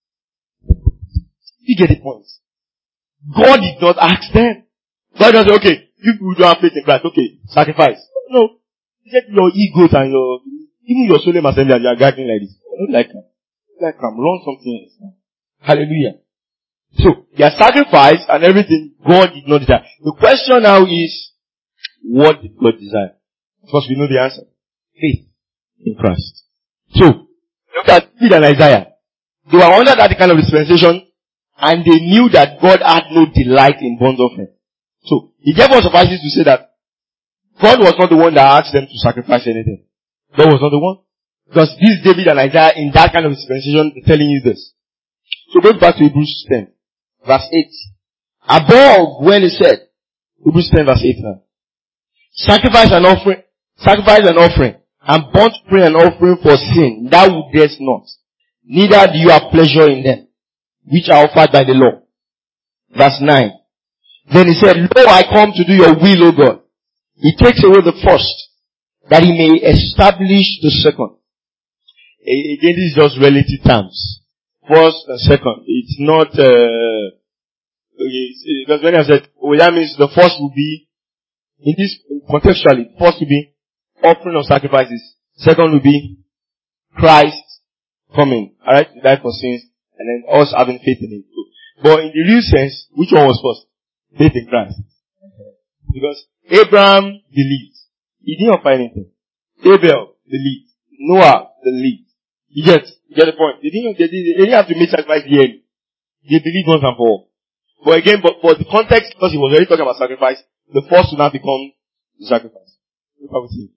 You get the point. God did not ask them. God doesn't say, okay, you people don't have faith in Christ, okay, sacrifice. No. Get your egos and your, even your solemn assembly, and you are gathering like this. I don't like them. Like them. Run something else. Hallelujah. So, their sacrifice and everything, God did not desire. The question now is, what did God desire? Of course, we know the answer. Faith in Christ. So, look at David and Isaiah. They were under that kind of dispensation, and they knew that God had no delight in burnt offering. So, it therefore suffices to say that God was not the one that asked them to sacrifice anything. God was not the one. Because this David and Isaiah in that kind of dispensation, they're telling you this. So go back to Hebrews ten, verse eight. Above, when it said, Hebrews ten, verse eight now. Sacrifice and offering, sacrifice and offering, and burnt offering and offering for sin, thou wouldest not. Neither do you have pleasure in them, which are offered by the law. Verse nine. Then he said, Lo, I come to do your will, O God. He takes away the first, that he may establish the second. Again, this is just relative terms. First and second. It's not, uh, okay, because when I said, well, that means the first will be, in this, contextually, first will be offering of sacrifices. Second will be Christ coming, alright, to die for sins, and then us having faith in him. But in the real sense, which one was first? Faith in Christ. Because Abraham believed. He didn't offer anything. Abel believed. Noah believed. You get, you get the point. They didn't, they, didn't, they didn't have to make sacrifice yearly. They believed once and for all. But again, but for the context, because he was already talking about sacrifice, the first will now become the sacrifice. Look how we see.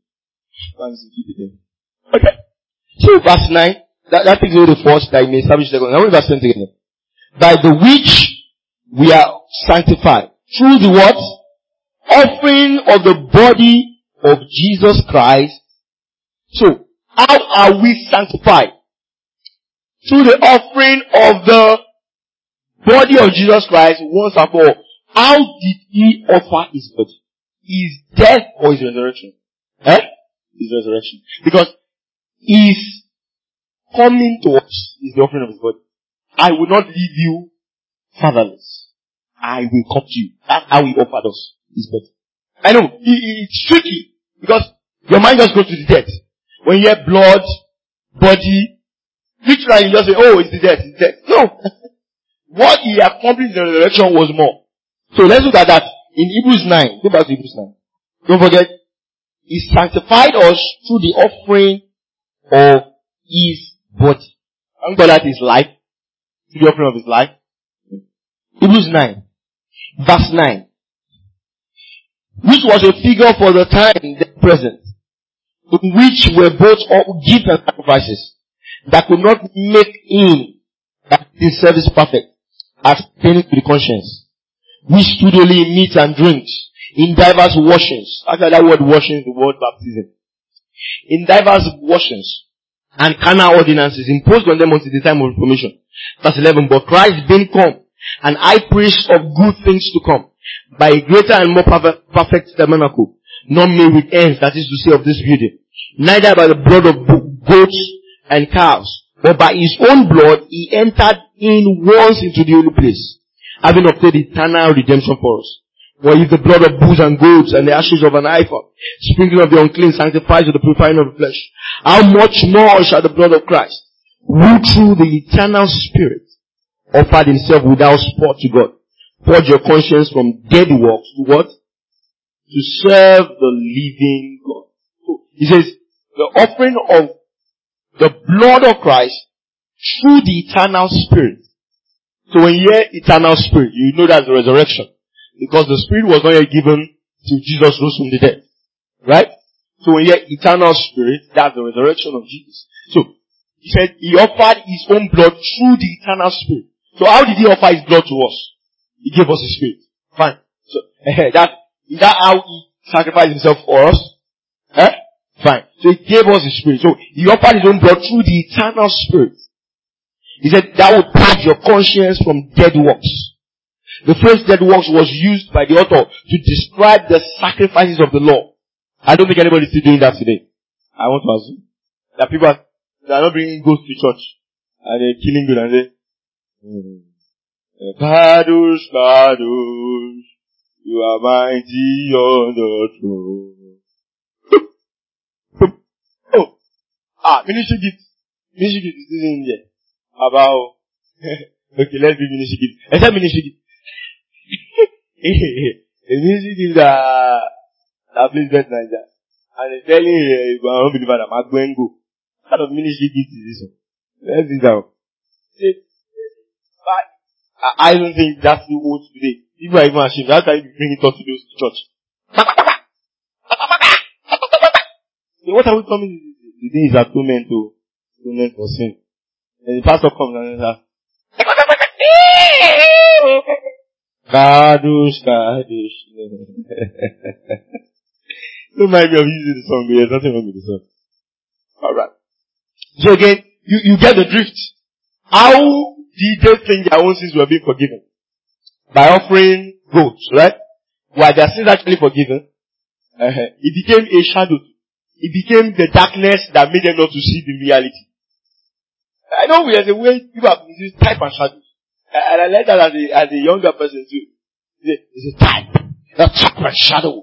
Okay. So verse nine, that, that takes away the first that he may establish the second. Now we verse ten together. By the which we are sanctified. Through the what? Offering of the body of Jesus Christ. So, how are we sanctified? Through the offering of the body of Jesus Christ once and for all. How did he offer his body? His death or his resurrection? Eh? His resurrection. Because his coming to us is the offering of his body. I will not leave you fatherless. I will come to you. That's how he offered us his body. I know, it, it's tricky, because your mind just goes to the death. When you hear blood, body, literally you just say, oh, it's the death, it's the death. No. What he accomplished in the resurrection was more. So let's look at that. In Hebrews nine, go back to Hebrews nine. Don't forget, he sanctified us through the offering of his body. I'm going to call that his life. Through the offering of his life. Hebrews nine, verse nine. Which was a figure for the time then present, in which were both all gifts and sacrifices, that could not make him that his service perfect, as pertaining to the conscience, which stood only in meat and drinks, in diverse washings. Actually, that word washing is the word baptism. In diverse washings and carnal ordinances imposed on them until the time of reformation. Verse eleven. But Christ being come, an high priest of good things to come, by a greater and more perfect, perfect tabernacle, not made with hands, that is to say, of this building, neither by the blood of goats and cows, but by his own blood he entered in once into the holy place, having obtained eternal redemption for us. For if the blood of bulls and goats and the ashes of an heifer, sprinkling of the unclean, sanctifies to the purifying of the flesh, how much more shall the blood of Christ, who through the eternal Spirit offered himself without spot to God, purge your conscience from dead works to what? To serve the living God. So he says, the offering of the blood of Christ through the eternal Spirit. So when you hear eternal Spirit, you know that's the resurrection. Because the Spirit was not yet given till Jesus rose from the dead. Right? So when you hear eternal Spirit, that's the resurrection of Jesus. So, he said he offered his own blood through the eternal Spirit. So how did he offer his blood to us? He gave us his Spirit. Fine. So, eh, that, is that how he sacrificed himself for us? Eh? Fine. So he gave us his Spirit. So he offered his own blood through the eternal Spirit. He said that would purge your conscience from dead works. The phrase dead works was used by the author to describe the sacrifices of the law. I don't think anybody is still doing that today. I want to assume that people are, they are not bringing ghosts to church and they're killing good and they, Kadosh, Kadosh, you are mighty on the throne. Oh, ah, ministry gift. Ministry gift is in there. About, okay, let's do ministry gift. Except ministry gift. The ministry gift that, that plays best Niger. And it's telling you, uh, I'm unbeliever that I'm going to go. What kind of ministry gift is this one? Let's do that. But I don't think that's the old today. People are even ashamed. That's why you bring it up to those church. So what are we coming today is atonement to atonement for sin. And the pastor comes and says, Kadosh, Kadosh. Don't mind me of using the song, but there's nothing wrong with the song. Alright. So again, you, you get the drift. How did they think their own sins were being forgiven? By offering goats, right? Were their sins actually forgiven? Uh-huh. It became a shadow. It became the darkness that made them not to see the reality. I know there's a way people have used type and shadow. And I like that as a, as a younger person too. It's a type. A type and shadow.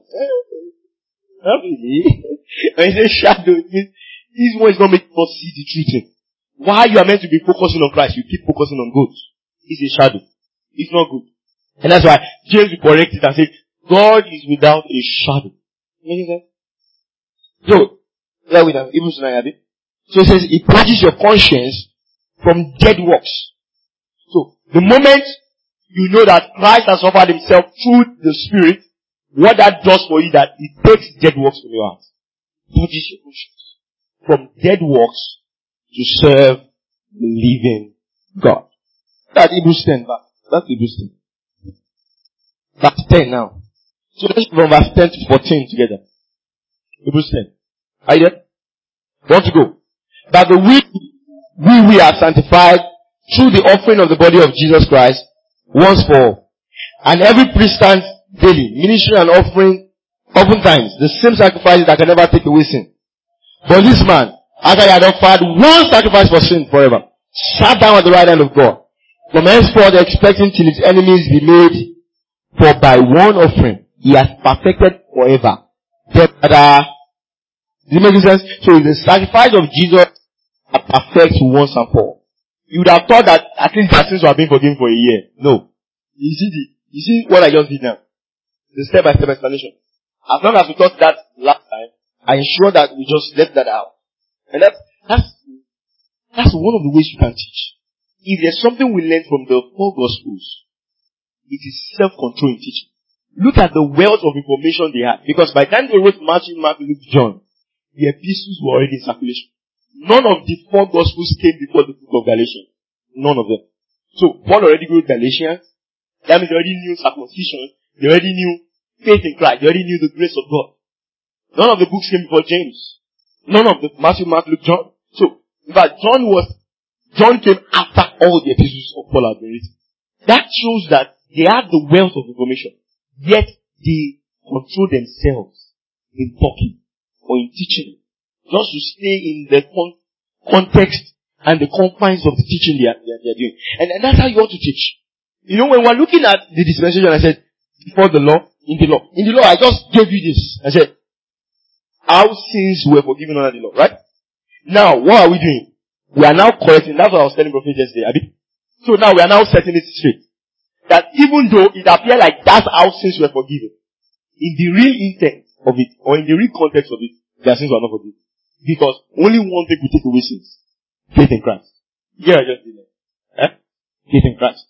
Not really. When you say shadow, it means this one is not making us see the truth. Why you are meant to be focusing on Christ, you keep focusing on goats. It's a shadow. It's not good. And that's why James will correct it and say, God is without a shadow. You know So, there with them, Hebrews nine, Abi. So it says, it purges your conscience from dead works. So, the moment you know that Christ has offered himself through the Spirit, what that does for you, that it takes dead works from your heart. Purges your conscience from dead works to serve the living God. That's Hebrews ten. That's Hebrews ten. Verse ten now. So let's go from verse ten to fourteen together. Hebrews ten. Are you there? Want to go? That the we, we, we are sanctified through the offering of the body of Jesus Christ once for all. And every priest stands daily, ministering and offering, oftentimes, the same sacrifices that can never take away sin. But this man, after he had offered one sacrifice for sin forever, sat down at the right hand of God. From henceforth expecting till his enemies be made, for by one offering he has perfected forever. That, uh, does it make sense? So the sacrifice of Jesus perfects once and for all. You would have thought that at least their sins were being forgiven for a year. No. You see the, you see what I just did now? The step by step explanation. As long as we taught that last time, I ensure that we just left that out. And that's, that's, that's one of the ways you can teach. If there's something we learn from the four Gospels, it is self-control in teaching. Look at the wealth of information they had. Because by the time they wrote Matthew, Mark, Luke, John, the epistles were already in circulation. None of the four Gospels came before the book of Galatians. None of them. So, Paul already wrote Galatians. That means they already knew circumcision. They already knew faith in Christ. They already knew the grace of God. None of the books came before James. None of the Matthew, Mark, Luke, John. So, in fact, John was, John came after all the epistles of Paul had been written. That shows that they had the wealth of information. Yet, they control themselves in talking or in teaching. Just to stay in the con- context and the confines of the teaching they are, they are, they are doing. And, and that's how you ought to teach. You know, when we're looking at the dispensation, I said, before the law, in the law. In the law, I just gave you this. I said, how sins were forgiven under the law, right? Now, what are we doing? We are now correcting. That's what I was telling Prophet yesterday, Abi. So now we are now setting it straight. That even though it appeared like that's how sins were forgiven, in the real intent of it, or in the real context of it, their sins were not forgiven. Because only one thing will take away sins. Faith in Christ. Yeah, I just did that. Eh? Faith in Christ.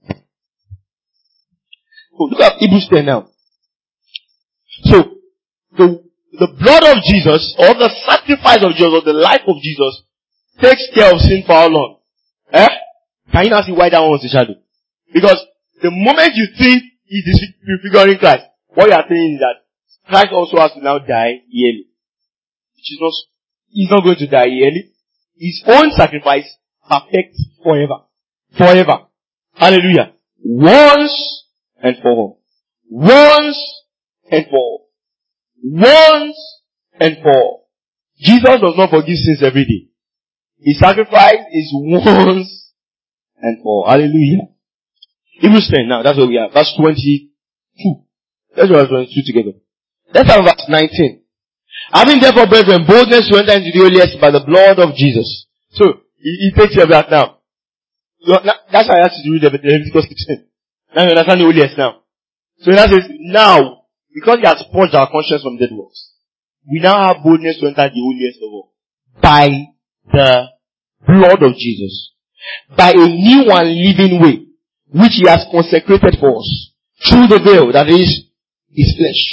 Oh, look at Hebrews ten now. So, the, the blood of Jesus, or the sacrifice of Jesus, or the life of Jesus, takes care of sin for how long? Eh? Can you now see why that one was a shadow? Because the moment you think it is prefiguring Christ, what you are saying is that Christ also has to now die yearly. Which is not, he's not going to die yearly. His own sacrifice perfect forever. Forever. Hallelujah. Once and for all. Once and for all. Once and for all. Jesus does not forgive sins every day. His sacrifice is once and for all. Hallelujah. Hebrews ten now, that's where we are. Verse twenty-two. Let's go verse twenty-two together. Let's have verse nineteen. Having therefore, brethren, boldness to enter into the holiest by the blood of Jesus. So, he, he takes care of that now. That's why I asked you to read Leviticus sixteen. Now you understand the holiest now. So that says, now, because he has purged our conscience from dead works, we now have boldness to enter the holiest of all. By the blood of Jesus. By a new and living way, which he has consecrated for us, through the veil, that is, his flesh.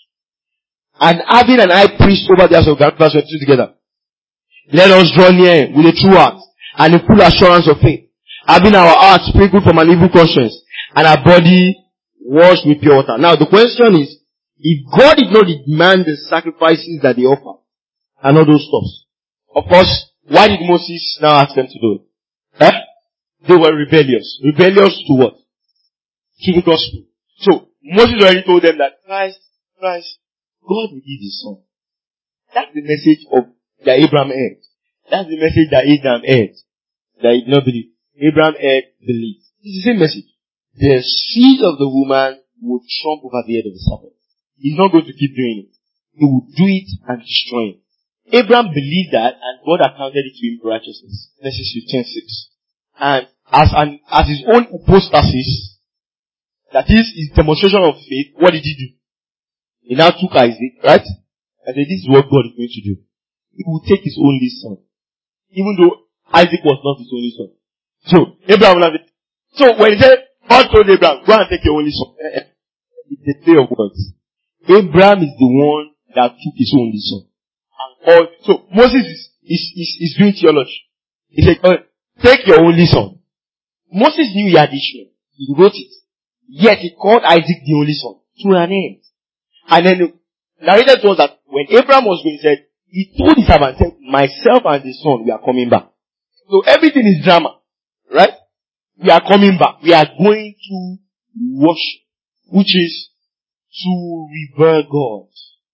And having an high priest over the house of God, verse twenty-two together. Let us draw near with a true heart, and a full assurance of faith, having our hearts sprinkled from an evil conscience, and our body washed with pure water. Now the question is, if God did not demand the sacrifices that they offer, and all those stuff, of course, why did Moses now ask them to do it? Huh? They were rebellious. Rebellious to what? To the gospel. So, Moses already told them that Christ, Christ, God will give his son. That's the message of that Abraham heard. That's the message that Abraham heard. That he did not believe. Abraham heard, believed. It's the same message. The seed of the woman will trump over the head of the serpent. He's not going to keep doing it. He will do it and destroy it. Abraham believed that, and God accounted it to him for righteousness. Genesis fifteen six. And as an, as his own hypostasis, that is his demonstration of faith, what did he do? He now took Isaac, right? And said, this is what God is going to do. He will take his only son. Even though Isaac was not his only son. So, Abraham will have it. So, when he said, God told Abraham, go and take your only son. It's a play of words. Abraham is the one that took his only son. And all, so, Moses is, is, is, is doing theology. He said, oh, take your only son. Moses knew he had Ishmael. He wrote it. Yet he called Isaac the only son. To an end. And then the narrator told us that when Abraham was going, he said, he told his servant, said, myself and the son, we are coming back. So everything is drama. Right? We are coming back. We are going to worship. Which is to revere God.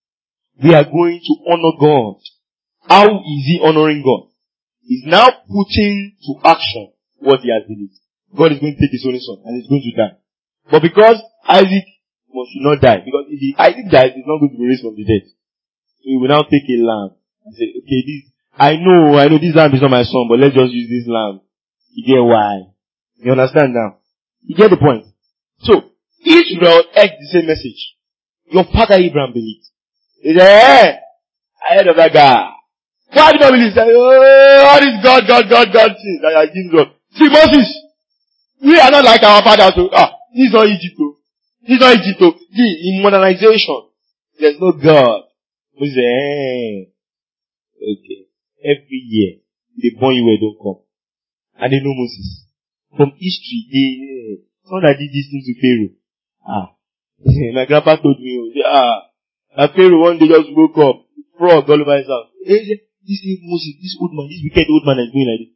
We are going to honor God. How is he honoring God? He's now putting to action what he has believed. God is going to take his only son and he's going to die. But because Isaac must not die, because if he, Isaac dies, he's not going to be raised from the dead. So he will now take a lamb and say, okay, this, I know, I know this lamb is not my son, but let's just use this lamb. You get why? You understand now? You get the point? So, Israel heard the same message. Your father Abraham believed. He said, hey, I heard of that guy. Why did I believe? He said, oh, all this God, God, God, God things that I give God. See, Moses, we are not like our father to, ah, this is not Egypt. This is not Egypt. See, in modernization, there's no God. Moses said, hey, okay. Every year, they born you where they don't come. And they know Moses. From history, they, someone that did this thing to Pharaoh. Ah. My grandpa told me, ah, that Pharaoh one day just woke up, frog all over his house. Hey, this is Moses, this old man, this wicked old man is doing like this.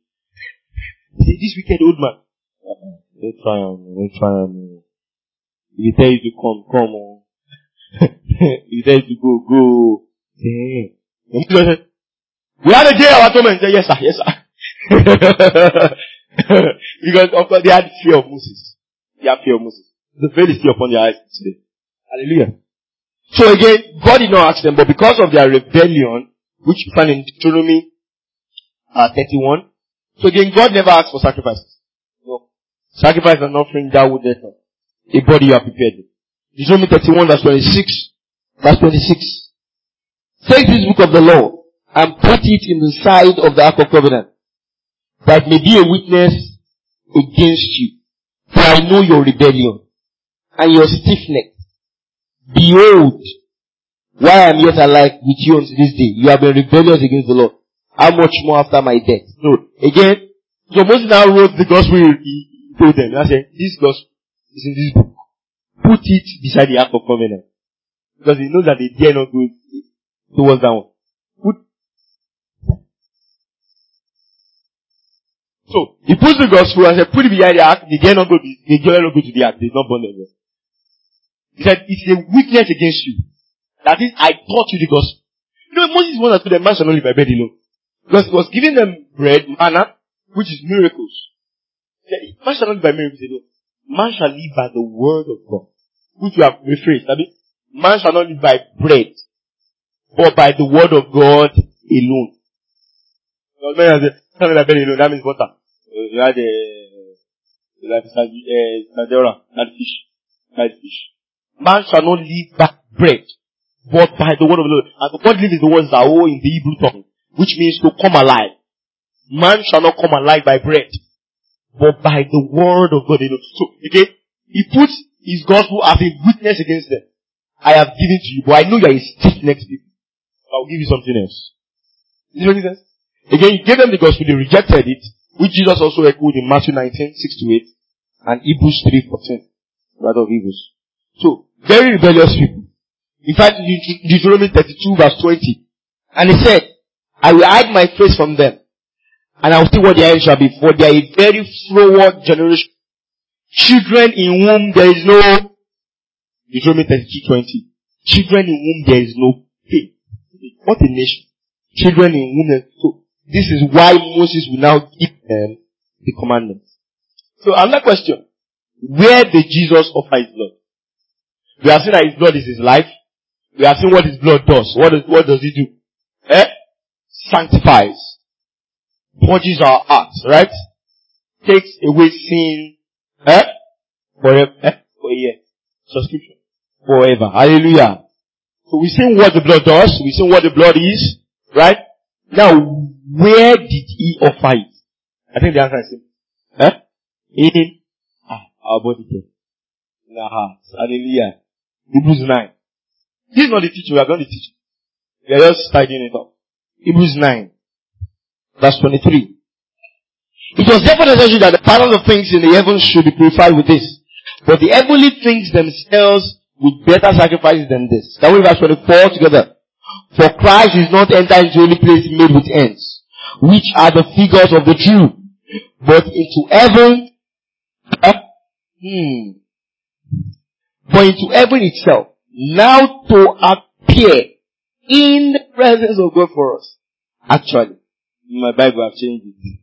He said, this wicked old man. Uh-uh. Don't try on me, don't try on me. If he tell you to come, come on. If he tell you to go, go. Hey. We had a day of atonement. He said, yes sir, yes sir. Because of course they had fear of Moses. They had fear of Moses. The veil is still upon their eyes today. Hallelujah. So again, God did not ask them, but because of their rebellion, which you find in Deuteronomy uh, thirty-one, so again, God never asked for sacrifices. No. Sacrifice and offering that would not. A body you are prepared. Deuteronomy thirty-one verse twenty-six. Verse twenty-six. Take this book of the law and put it in the side of the ark of covenant, that may be a witness against you. For I know your rebellion and your stiff-neck. Behold, why I am yet alive with you unto this day. You have been rebellious against the Lord. How much more after my death? So, again, so Moses now wrote the gospel he told them. I said, this gospel is in this book. Put it beside the ark of covenant. Because he knows that they dare not go towards that one. Put So, he puts the gospel and said, put it behind the ark, the girl not go to, the girl not go to the ark, they not burn them. He said, it's a witness against you. That is, I taught you the gospel. You know, Moses was to the man shall not live by bread alone. Because he was giving them bread, manna, which is miracles. He said, man shall not live by miracles alone. Man shall live by the word of God. Which we have rephrased. I mean, man shall not live by bread, but by the word of God alone. Man shall not live by bread alone. That means water. You had a, like, uh, not fish. Not fish. Man shall not live by bread, but by the word of the Lord. And the word live is the word zao in the Hebrew tongue, which means to come alive. Man shall not come alive by bread, but by the word of God alone. So, okay, he puts his gospel as a witness against them. I have given to you, but I know you are a stiff-necked people. I'll give you something else. Does it make sense? Again, he gave them the gospel, they rejected it, which Jesus also echoed in Matthew nineteen, six to eight, and Hebrews three, fourteen. Rather of Hebrews. So, very rebellious people. In fact, Deuteronomy thirty-two verse twenty. And he said, I will hide my face from them, and I will see what their end shall be, for they are a very froward generation. Children in whom there is no, Deuteronomy thirty-two twenty. Children in whom there is no faith. What a nation. Children in whom there is so. This is why Moses will now give them the commandments. So another question. Where did Jesus offer his blood? We have seen that his blood is his life. We have seen what his blood does. What does, what does he do? Eh? Sanctifies. Purges our hearts, right? Takes away sin. Eh? Forever. Eh? For a year. Subscription. Forever. Hallelujah. So we've seen what the blood does. We've seen what the blood is. Right? Now, where did he offer it? I think the answer is simple. Eh? In ah, our body care. In our hearts. Hallelujah. Hebrews nine. This is not the teaching. We are going to teach. We are just tidying it up. Hebrews nine. Verse twenty-three. It was therefore necessary that the patterns of things in the heavens should be purified with this. But the heavenly things themselves with better sacrifices than this. Can we read verse twenty-four together? For Christ is not entered into any place made with hands, which are the figures of the true, but into heaven, uh, hmm, but into heaven itself, now to appear in the presence of God for us. Actually, in my Bible I've changed it.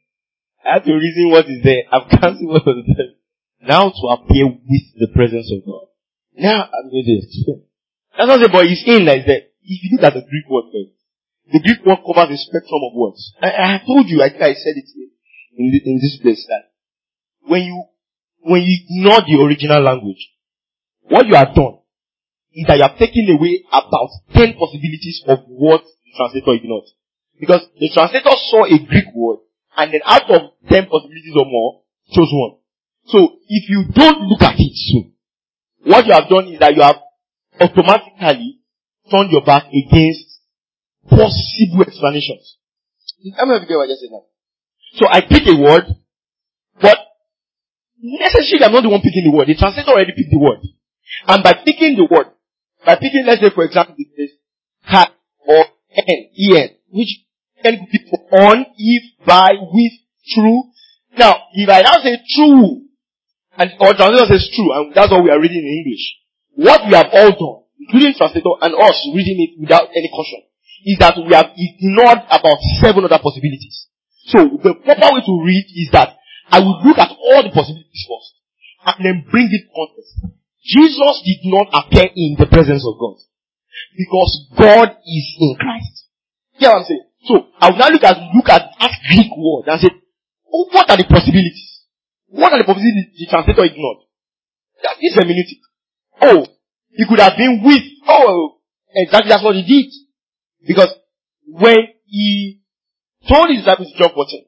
I have to reason what is there. I've cancelled what was there. Now to appear with the presence of God. Now I'm going to explain. That's not the boy is in like that. If you look at the Greek word first, the Greek word covers a spectrum of words. I, I told you, I think I said it in, the, in this place, that when you, when you ignore the original language, what you have done is that you have taken away about ten possibilities of what the translator ignored. Because the translator saw a Greek word, and then out of ten possibilities or more, chose one. So, if you don't look at it so, what you have done is that you have automatically turned your back against possible explanations. How many of you get what I just said now? So I pick a word, but necessarily I'm not the one picking the word. The translator already picked the word. And by picking the word, by picking, let's say for example, this hat or n, en, which can be for on, if, by, with, true. Now, if I now say true, and or translator says true, and that's what we are reading in English, what we have all done, including translator and us reading it without any caution, is that we have ignored about seven other possibilities. So the proper way to read is that I will look at all the possibilities first and then bring it to context. Jesus did not appear in the presence of God because God is in Christ. You know what I'm saying? So I will now look at look at that Greek word and say, oh, what are the possibilities? What are the possibilities the translator ignored? That is hermeneutic. Oh, he could have been with, oh, exactly that's what he did. Because when he told his disciples in John fourteen,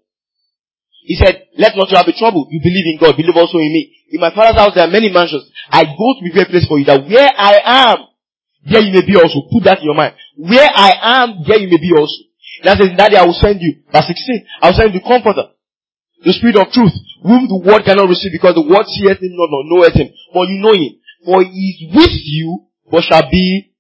he said, let not you have a trouble. You believe in God, believe also in me. In my Father's house there are many mansions. I go to prepare a place for you, that where I am, there you may be also. Put that in your mind. Where I am, there you may be also. That says, that day I will send you. Verse sixteen, I will send you the Comforter, the Spirit of truth, whom the world cannot receive, because the world seeth him not, nor knoweth him. But you know him. For he is with you, but shall be.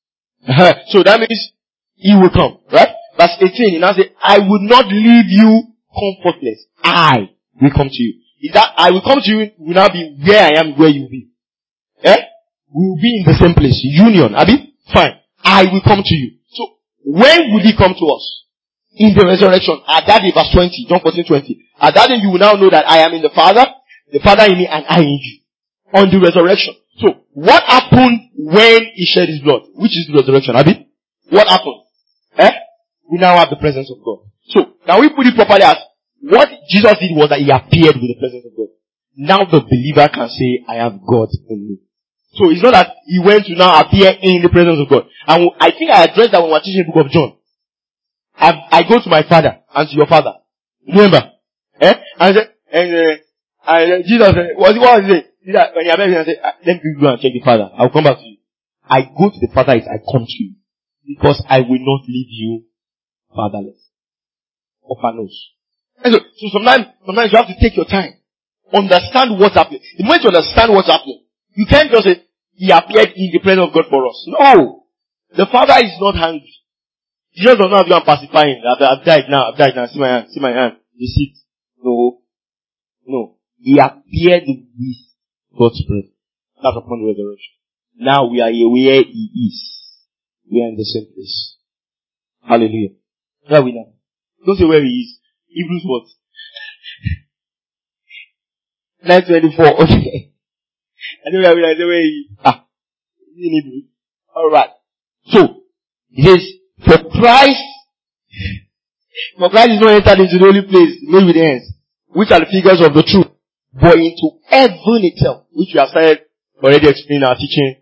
So that means he will come, right? Verse eighteen, he now says, I will not leave you comfortless. I will come to you. Is that I will come to you will now be where I am, where you will be. Eh? We will be in the same place. Union. Abi? Fine. I will come to you. So, when will he come to us? In the resurrection. At that day, verse twenty, John fourteen twenty. At that day, you will now know that I am in the Father, the Father in me, and I in you. On the resurrection. So, what happened when he shed his blood? Which is the resurrection, Abi? What happened? Eh? We now have the presence of God. So, now we put it properly as, what Jesus did was that he appeared with the presence of God. Now the believer can say, I have God in me. So it's not that he went to now appear in the presence of God. And I think I addressed that when we were teaching the book of John. I, I go to my father and to your father. Remember? Eh? And, say, and, uh, and Jesus said, what was he say? When you are begging, I say, let me go and check the father. I'll come back to you. I go to the father is I come to you. Because I will not leave you fatherless. Orphanous. And so, so sometimes, sometimes you have to take your time. Understand what's happening. The moment you understand what's happening, you can't just say, he appeared in the presence of God for us. No. The Father is not hungry. Jesus does not have you and pacifying. I've, I've died now, I've died now, see my hand, see my hand, you see it. No. No. He appeared with God's presence. That's upon the resurrection. Now we are here where he is. We are in the same place. Hallelujah. Where are we now? Don't say where he is. Hebrews what? nine twenty-four. Okay. I know where we are. I know where he is. Ah. In Hebrews. Alright. So, he says, for Christ, for Christ is not entered into the holy place made with hands, which are the figures of the truth, but into heaven itself, which we have started already explaining our teaching,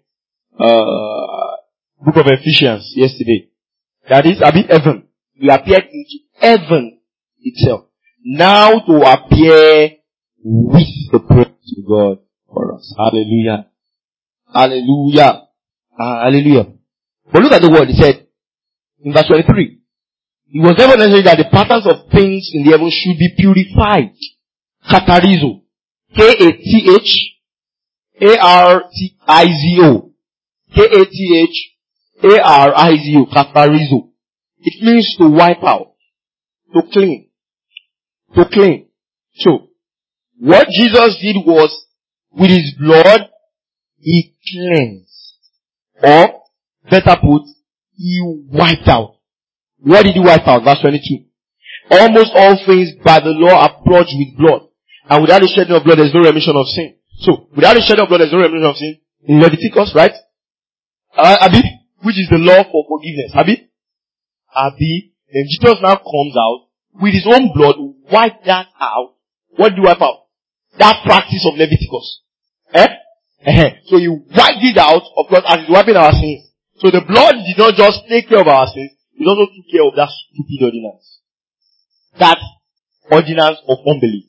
uh, book of Ephesians yesterday. That is, a bit heaven. We appeared into heaven itself. Now to appear with the presence of God for us. Hallelujah. Hallelujah. Uh, hallelujah. But look at the word. He said, in verse twenty-three, it was never necessary that the patterns of things in the heavens should be purified. Katarizo. K A T H A R T I Z O. K A T H A R I Z O. Katarizo. It means to wipe out. To clean. To clean. So, what Jesus did was, with his blood, he cleansed. Or, better put, he wiped out. What did he wipe out? Verse twenty-two. Almost all things by the law are purged with blood. And without the shedding of blood, there is no remission of sin. So, without the shedding of blood, there is no remission of sin. In Leviticus, right? Uh, Abi? Which is the law for forgiveness. Abi? Abi? Then Jesus now comes out, with his own blood, wipe that out. What do you wipe out? That practice of Leviticus. Eh? Eh? So he wiped it out, of course, as he's wiping our sins. So the blood did not just take care of our sins, it also took care of that stupid ordinance. That ordinance of unbelief.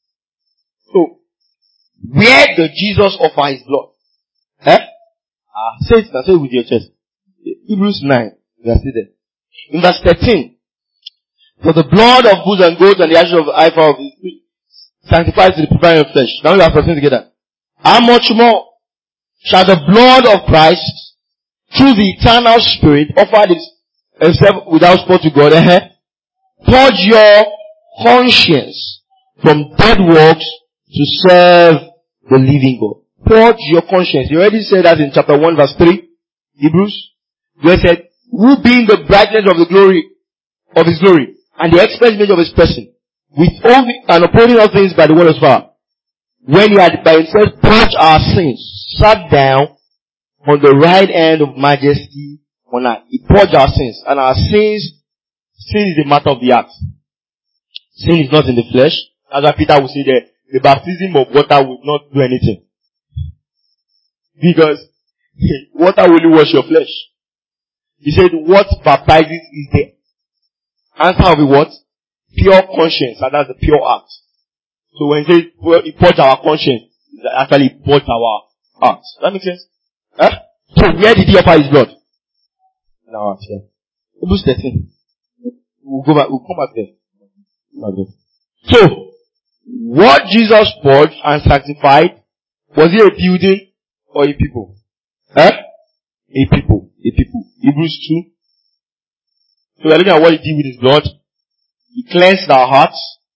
So, where did Jesus offer his blood? Eh? Ah, say it now, say it with your chest. Hebrews nine, we are still there. In verse thirteen, for the blood of bulls and goats and the ashes of the heifer of the spirit sanctifies to the preparing of flesh. Now we are talking together. How much more shall the blood of Christ, through the eternal Spirit, offered himself without spot to God, eh? Purge your conscience from dead works to serve the living God. Purge your conscience. You already said that in chapter one verse three, Hebrews. Where it said, who being the brightness of the glory, of his glory, and the express image of his person, with all the, and upholding all things by the word of power, when he had by himself purged our sins, sat down on the right hand of majesty on earth. He purged our sins, and our sins, sin is a matter of the heart. Sin is not in the flesh. As Peter would say there, the baptism of water will not do anything. Because water will only wash your flesh. He said, what baptizes is the answer of the what? Pure conscience, and that's the pure heart. So when he says, well, he purged our conscience, actually he purged our heart. Does that make sense? Huh? So where did he offer his blood? In our heart, yeah. Hebrews thirteen. We'll go back, we'll come back there. Back there. So, what Jesus purged and sanctified, was it a building or a people? Huh? A people. A people. Hebrews two. So we are looking at what he did with his blood. He cleansed our hearts.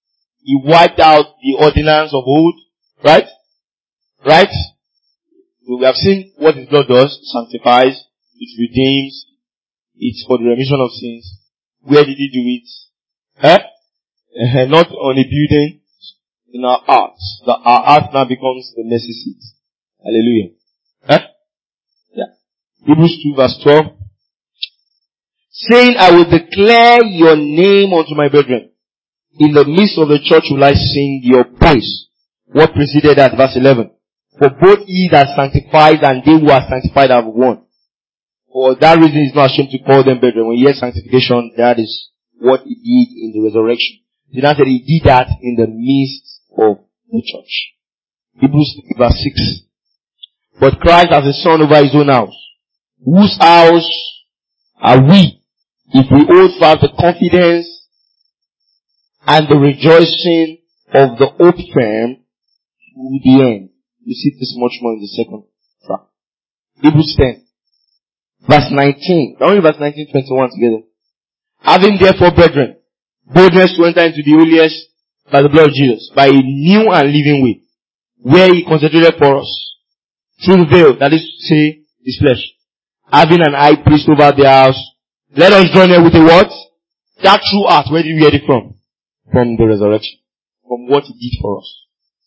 He wiped out the ordinance of old. Right? Right? We have seen what his blood does. It sanctifies. It redeems. It's for the remission of sins. Where did he do it? Eh? Uh, not on a building. In our hearts. The, our heart now becomes the mercy seat. Hallelujah. Eh? Yeah. Hebrews two verse twelve. Saying, I will declare your name unto my brethren. In the midst of the church will I sing your praise. What preceded that? Verse eleven. For both ye that sanctified and they who are sanctified have won. For that reason he is not ashamed to call them brethren. When he hears sanctification, that is what he did in the resurrection. He now said he did that in the midst of the church. Hebrews verse six. But Christ as a son over his own house. Whose house are we? If we hold fast the confidence and the rejoicing of the hope firm to the end. You see this much more in the second track. Hebrews ten. Verse nineteen. Now only verse nineteen, twenty-one together. Having therefore, brethren, boldness to enter into the holiest by the blood of Jesus, by a new and living way, where he consecrated for us, through the veil, that is to say, his flesh, having an high priest over their house. Let us join here with a what? That true heart, where did we get it from? From the resurrection. From what he did for us.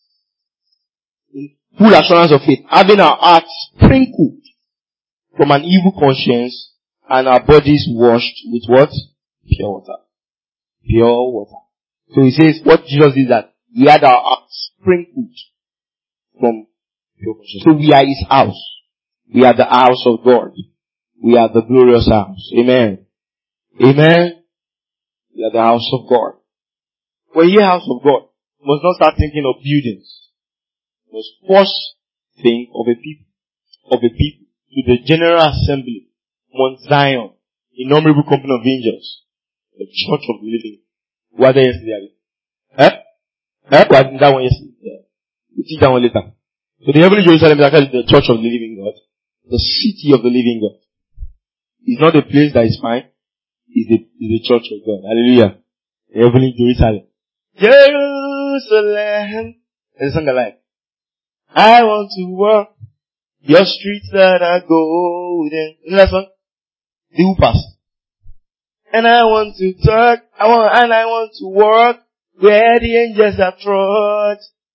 In full assurance of faith, having our hearts sprinkled from an evil conscience and our bodies washed with what? Pure water. Pure water. So he says, what Jesus did that? He had our hearts sprinkled from pure conscience. So we are his house. We are the house of God. We are the glorious house. Amen. Amen. We are the house of God. When you hear house of God, you must not start thinking of buildings. You must first think of a people. Of a people. To the General Assembly, Mount Zion, innumerable company of angels, the church of the living. We were there yesterday. Eh? Eh? We had that one yesterday. Yeah. We'll teach that one later. So the heavenly Jerusalem is actually the church of the living God. The city of the living God. It's not a place that is fine. It's the, it's the church of God. Hallelujah. The heavenly Jerusalem. Jerusalem. There's a song I like. I want to walk your streets that are golden. You know that song? The who passed. And I want to talk, I want, and I want to walk where the angels are trod.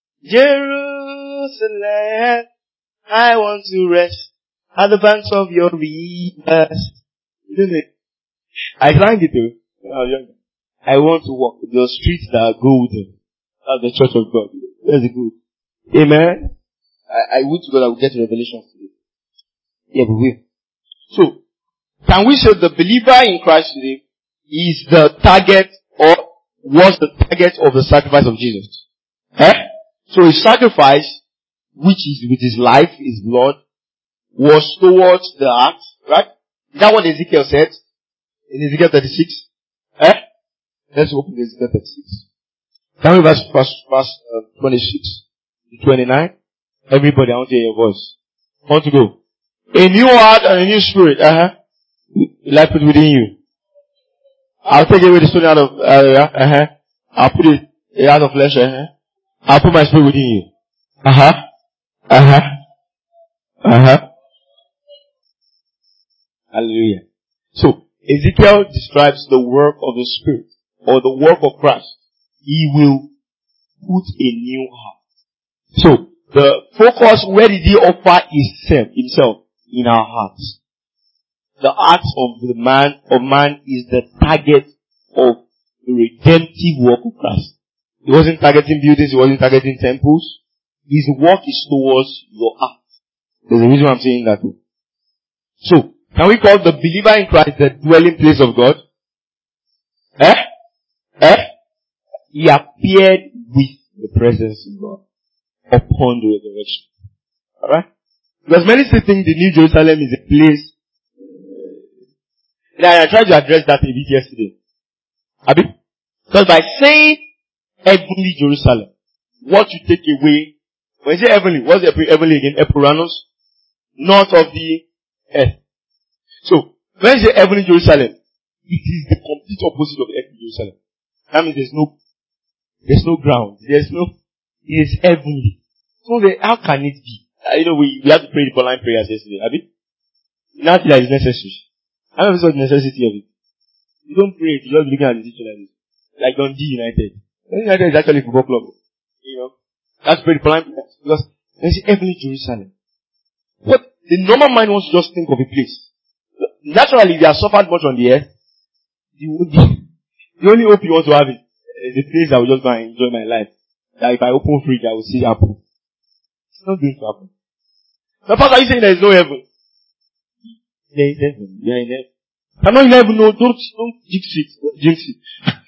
Jerusalem, I want to rest at the banks of your rivers. Isn't it? I sang it too when I was younger. I want to walk the streets that are golden. That's the church of God. That's good. Amen. I, I would to God I will get revelation today. Yeah, but we. So, can we say the believer in Christ today is the target or was the target of the sacrifice of Jesus? Eh? So his sacrifice, which is with his life, his blood, was towards the act, right? Is that what Ezekiel said? In Ezekiel thirty-six? Eh? Let's open Ezekiel thirty-six. Can we verse, verse, verse uh, twenty-six to twenty-nine? Everybody, I want to hear your voice. I want to go. A new heart and a new spirit, uh-huh. Will I put within you? I'll take away the stone out of, uh, uh-huh. I'll put it out of flesh, uh-huh. I'll put my spirit within you. Uh-huh. Uh-huh. Uh-huh. Hallelujah. So, Ezekiel describes the work of the Spirit, or the work of Christ. He will put a new heart. So, the focus, where did he offer himself, himself? In our hearts. The heart of the man, of man is the target of the redemptive work of Christ. He wasn't targeting buildings, he wasn't targeting temples. His work is towards your heart. There's a reason why I'm saying that. So, can we call the believer in Christ the dwelling place of God? Eh? Eh? He appeared with the presence of God upon the resurrection. Alright? Because many still think the New Jerusalem is a place. Yeah, I tried to address that a bit yesterday. Abi? Because by saying heavenly Jerusalem, what you take away, when you say heavenly, what's the heavenly again? Epuranus? North of the earth. So, when you say heavenly Jerusalem, it is the complete opposite of earthly Jerusalem. That means there's no, There's no ground. There's no, it is heavenly. So the, how can it be? Uh, you know, we, we have to pray the line prayers yesterday, have you? Nothing that is necessary. I don't know if it's the necessity of it. You don't pray, you just be looking at the teacher like this. Like Dundee United. Dundee United is actually a football club. You know? That's pray the line prayers. Because there's heavenly Jerusalem. But the normal mind wants to just think of a place. Naturally, they have suffered much on the earth. The, the, the only hope you want to have is uh, the place that will just go and enjoy my life. That if I open fridge, I will see apple. It's not going to happen. The fact are you saying there is no heaven? There is heaven. They are in heaven. I'm not in heaven, no, don't, don't jinx it. Don't jinx it.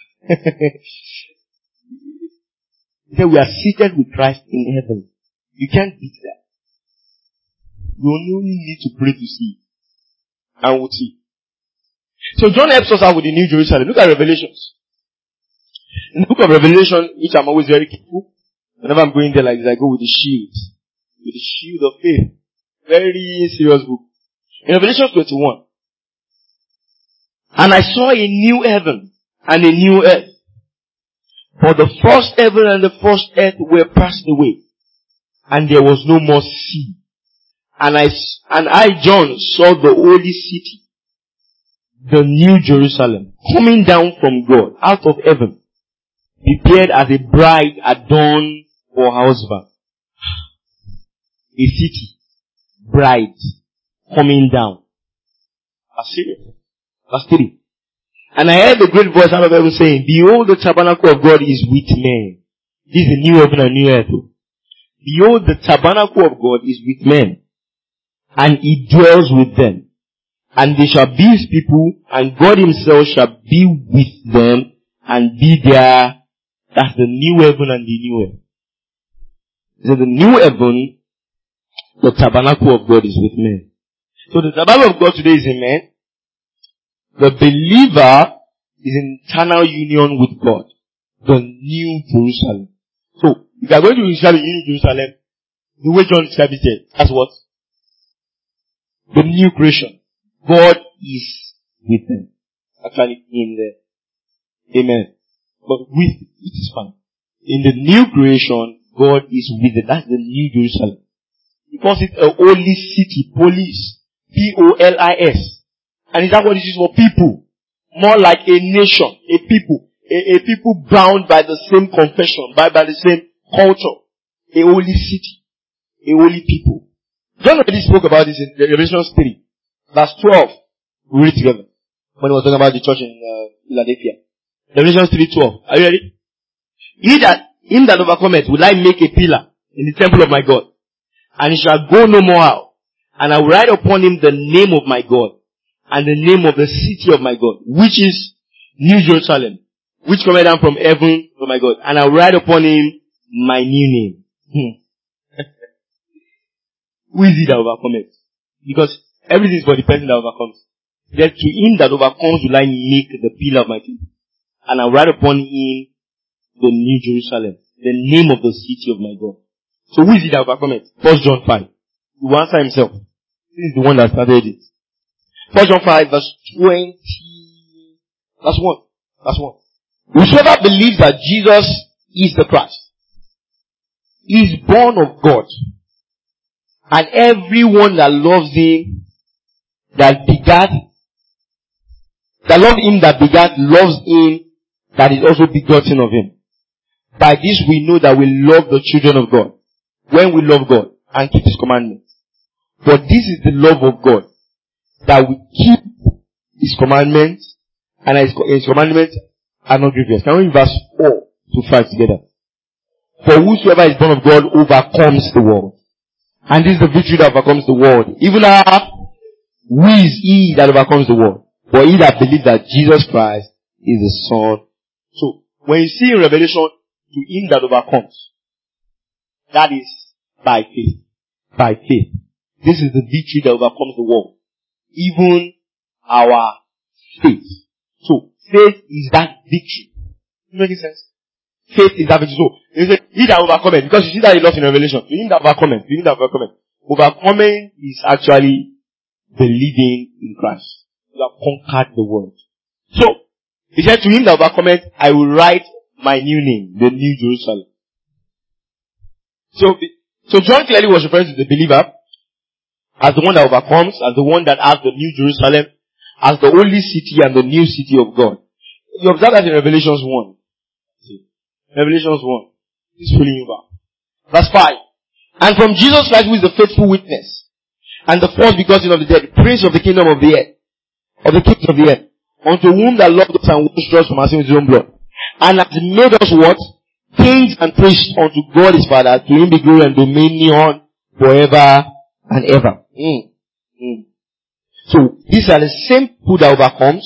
He said we are seated with Christ in heaven. You can't beat that. You only need to pray to see. And we'll see. So John helps us out with the New Jerusalem. Look at Revelations. In the book of Revelation, which I'm always very careful, whenever I'm going there like this, I go with the shield. With the shield of faith. Very serious book. In Revelation twenty-one. And I saw a new heaven and a new earth. For the first heaven and the first earth were passed away. And there was no more sea. And I, and I, John, saw the holy city, the New Jerusalem, coming down from God, out of heaven, prepared as a bride adorned for her husband. A city, bride, coming down. That's serious. Verse three. And I heard the great voice out of heaven saying, behold, the tabernacle of God is with men. This is the new heaven and new earth. Behold, the tabernacle of God is with men. And he dwells with them. And they shall be his people, and God himself shall be with them, and be their, that's the new heaven and the new earth. So the new heaven, the tabernacle of God is with men. So the tabernacle of God today is in men. The believer is in eternal union with God. The new Jerusalem. So, if you are going to describe the new Jerusalem, the way John described it here, that's what? The new creation. God is with them. Actually, in the, amen. But with, it is fine. In the new creation, God is with them. That's the new Jerusalem. He calls it a holy city, police. P O L I S. And is that what it is for people? More like a nation, a people. A, a people bound by the same confession, by, by the same culture. A holy city. A holy people. John already spoke about this in Revelation three. Verse twelve. We read it together. When he was talking about the church in uh, Philadelphia. Revelation three twelve. Are you ready? He that, him that overcometh will I make a pillar in the temple of my God. And he shall go no more out. And I will write upon him the name of my God. And the name of the city of my God. Which is New Jerusalem. Which cometh down from heaven from my God. And I will write upon him my new name. Hmm. Who is he that overcometh? Because everything is for the person that overcomes. That to him that overcomes will I make the pillar of my temple. And I will write upon him the New Jerusalem. The name of the city of my God. So who is he that overcometh? First John five. He will answer himself. This is the one that started it. First John five verse twenty. Verse one. Verse one. Whosoever believes that Jesus is the Christ is born of God. And everyone that loves him, that begat, that loves him that begat, loves him that is also begotten of him. By this we know that we love the children of God. When we love God and keep his commandments. But this is the love of God. That we keep his commandments, and his, his commandments are not grievous. Can we read verse four to five together? For whosoever is born of God overcomes the world. And this is the victory that overcomes the world. Even our, who is he that overcomes the world? For he that believes that Jesus Christ is the Son. So, when you see in Revelation, to him that overcomes, that is by faith. By faith. This is the victory that overcomes the world. Even our faith. So, faith is that victory. Making sense? Faith is that victory. So, he said, he that overcometh, because you see that a lot in Revelation. To him that overcometh, to him that overcometh. Overcoming is actually believing in Christ. You have conquered the world. So, he said, to him that overcometh, I will write my new name, the New Jerusalem. So, so John clearly was referring to the believer as the one that overcomes, as the one that has the New Jerusalem, as the holy city and the new city of God. You observe that in Revelations one. Revelations one. He's pulling you back. Verse five. And from Jesus Christ, who is the faithful witness, and the first begotten of the dead, prince of the kingdom of the earth, of the kings of the earth, unto whom that loved us and washed us from our sins with his own blood, and hath made us what? Kings and priests unto God his Father. To him be glory and dominion forever and ever. Mm. Mm. So, these are the same people that overcomes.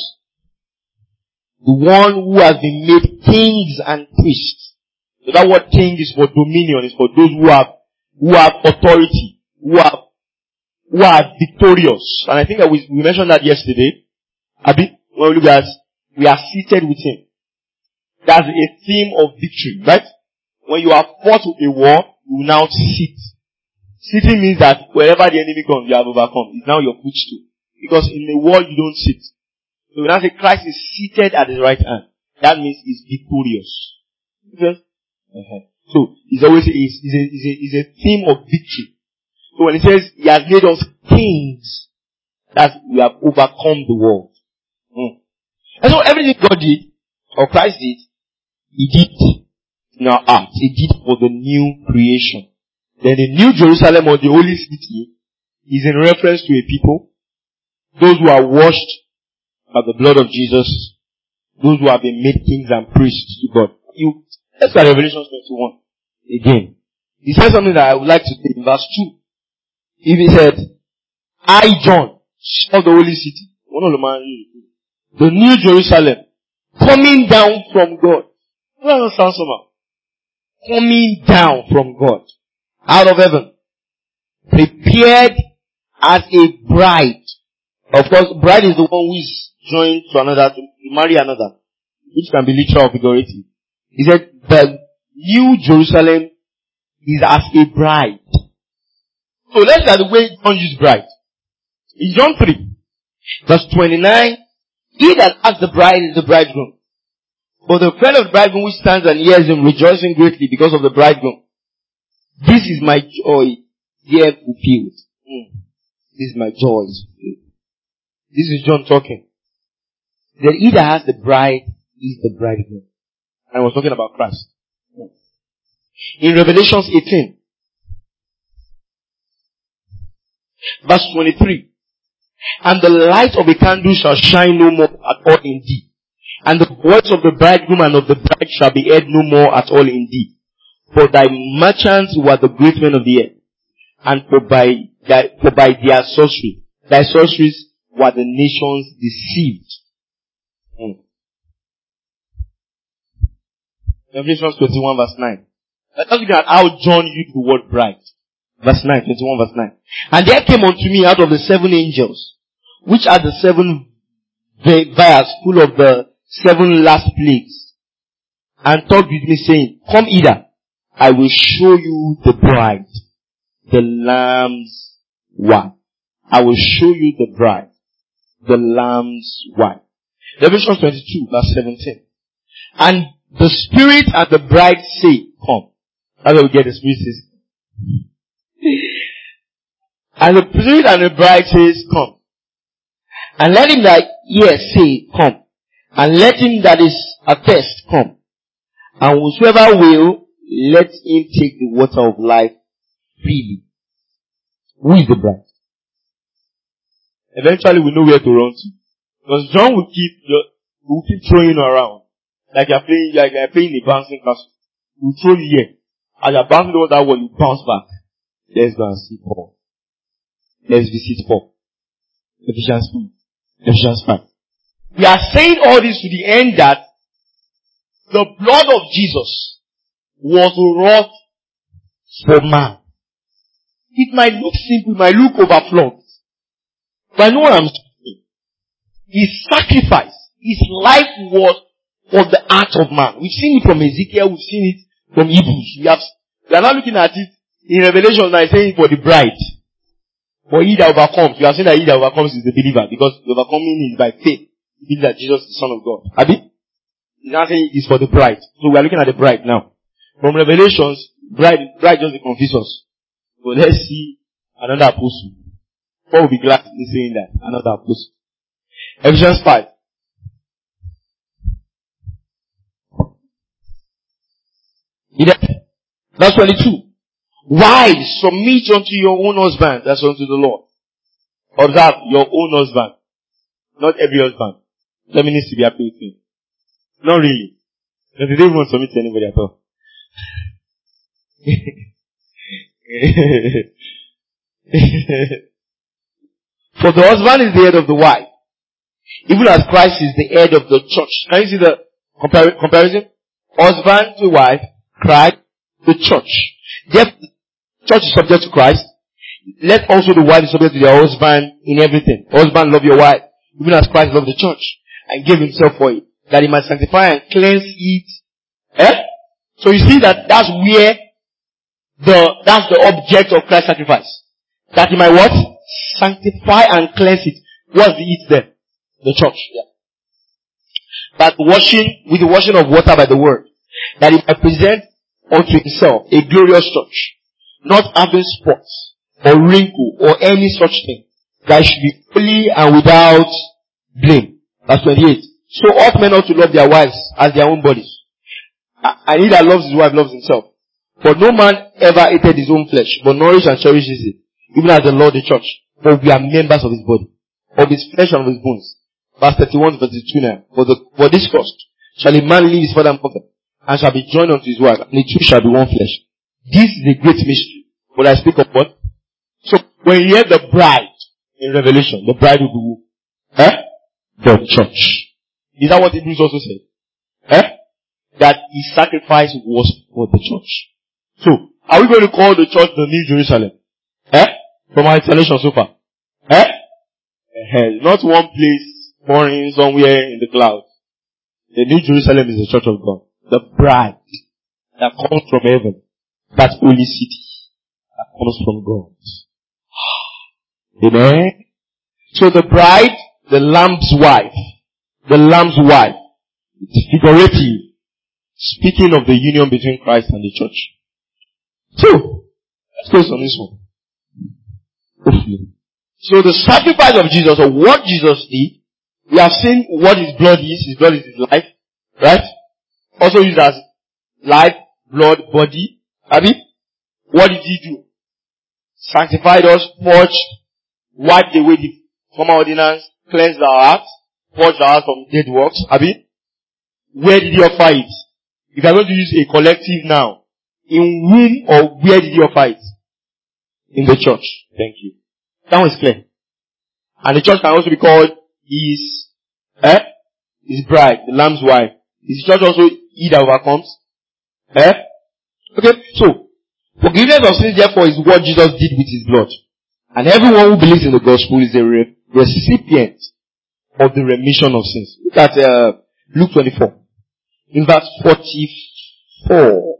The one who has been made kings and priests. So that word king is for dominion, is for those who have, who have authority, who have, who are victorious. And I think that we, we mentioned that yesterday. Abi, when we look at, we are seated with him. That's a theme of victory, right? When you have fought a war, you now sit. Sitting means that wherever the enemy comes, you have overcome. It's now your footstool. Because in the war, you don't sit. So when I say Christ is seated at his right hand, that means he's victorious. Okay? Uh-huh. So, it's always, it's, it's, a, it's, a, it's a theme of victory. So when it says, he has made us kings, that we have overcome the world. Mm. And so everything God did, or Christ did, he did in our hearts. He did for the new creation. Then the New Jerusalem, or the holy city, is in reference to a people, those who are washed by the blood of Jesus, those who have been made kings and priests to God. You, let's start Revelation twenty-one again. He said something that I would like to say in verse two. If he said, I, John, saw the holy city, one of the man, the New Jerusalem, coming down from God. What does that sound somehow? Coming down from God, out of heaven, prepared as a bride. Of course, bride is the one who is joined to another, to marry another, which can be literal or figurative. He said, the New Jerusalem is as a bride. So let's look at the way John used bride. In John three, verse twenty-nine, he that has the bride is the bridegroom. For the friend of the bridegroom which stands and hears him, rejoicing greatly because of the bridegroom. This is my joy, here fulfilled. Mm. This is my joy. This is John talking. That he that has the bride is the bridegroom. I was talking about Christ. In Revelation eighteen, verse twenty-three, and the light of a candle shall shine no more at all in thee, and the voice of the bridegroom and of the bride shall be heard no more at all in thee. For thy merchants were the great men of the earth, and for by thy, for by their sorcery, thy sorceries were the nations deceived. Hmm. Revelation twenty-one verse nine. Let's look at how John used the word bride. Verse nine, twenty-one verse nine. And there came unto me out of the seven angels, which are the seven vials full of the seven last plagues, and talked with me, saying, Come hither, I will show you the bride, the Lamb's wife. I will show you the bride, the Lamb's wife. Revelation twenty-two verse seventeen. And the Spirit and the bride say, Come. That's where we get the Spirit says. And the Spirit and the bride says, Come. And let him that hears say, Come. And let him that is athirst come. And whosoever will, let him take the water of life freely. Who is the bride? Eventually we know where to run to. Because John will keep, will keep throwing you around. Like you're playing, like you're playing a bouncing castle. He will throw you here. As you're bouncing over that wall, you bounce back. Let's go and see Paul. Let's visit Paul. Ephesians two. Ephesians five. We are saying all this to the end that the blood of Jesus was wrought for man. It might look simple, it might look overflowed. But I know what I'm saying. His sacrifice, his life was for the heart of man. We've seen it from Ezekiel, we've seen it from Hebrews. We have, we are now looking at it in Revelation, now saying for the bride. For he that overcomes. You are saying that he that overcomes is the believer, because the overcoming is by faith. He believes that Jesus is the Son of God. Abi? He's not saying it's for the bride. So we are looking at the bride now. From Revelations, bride, bride just confuses us. So let's see another apostle. Paul will be glad in saying that. Another apostle. Ephesians five. Verse twenty-two. Wives, submit unto your own husband, that's unto the Lord. Observe, your own husband. Not every husband. Feminists to be happy with me. Not really. Because they don't even submit to anybody at all. For the husband is the head of the wife, even as Christ is the head of the church. Can you see the compar- comparison? Husband to wife, Christ, the church. Therefore, the church is subject to Christ. Let also the wife be subject to their husband in everything. Husband, love your wife, even as Christ loved the church and gave himself for it, that he might sanctify and cleanse it. Eh? So you see that that's where the, that's the object of Christ's sacrifice. That he might what? Sanctify and cleanse it. What's the it there? The church. Yeah. That washing, with the washing of water by the word, that he might present unto himself a glorious church, not having spots or wrinkle or any such thing, that should be holy and without blame. Verse twenty-eight. So ought men ought to love their wives as their own bodies. And he that loves his wife loves himself. For no man ever hated his own flesh, but nourishes and cherishes it, even as the Lord the church. For we are members of his body, of his flesh and of his bones. Verse thirty-one to thirty-two now. For, the, for this cause shall a man leave his father and mother, and shall be joined unto his wife, and the two shall be one flesh. This is a great mystery. But I speak of what? So, when you hear the bride in Revelation, the bride will be who? Eh? The church. Is that what Hebrews also said? Eh? That his sacrifice was for the church. So, are we going to call the church the New Jerusalem? Eh? From our installation so far. Eh? Eh, not one place pouring somewhere in the clouds. The New Jerusalem is the church of God. The bride that comes from heaven. That holy city that comes from God. Amen. So the bride, the lamb's wife, the lamb's wife, it's figurative, speaking of the union between Christ and the church. So, let's focus on this one. Hopefully. So the sacrifice of Jesus, or what Jesus did, we have seen what his blood is. His blood is his life, right? Also used as life, blood, body. Abi? What did he do? Sanctified us, purged, wiped away the former ordinance, cleansed our hearts, purged our hearts from dead works. Abi? Where did he offer it? If you are going to use a collective now, in whom or where did he offer it? In the church. Thank you. That one is clear. And the church can also be called his, eh? His bride, the lamb's wife. Is the church also he that overcomes? Eh? Okay, so, forgiveness of sins therefore is what Jesus did with his blood. And everyone who believes in the gospel is a re- recipient of the remission of sins. Look at uh, Luke twenty-four. In verse forty-four.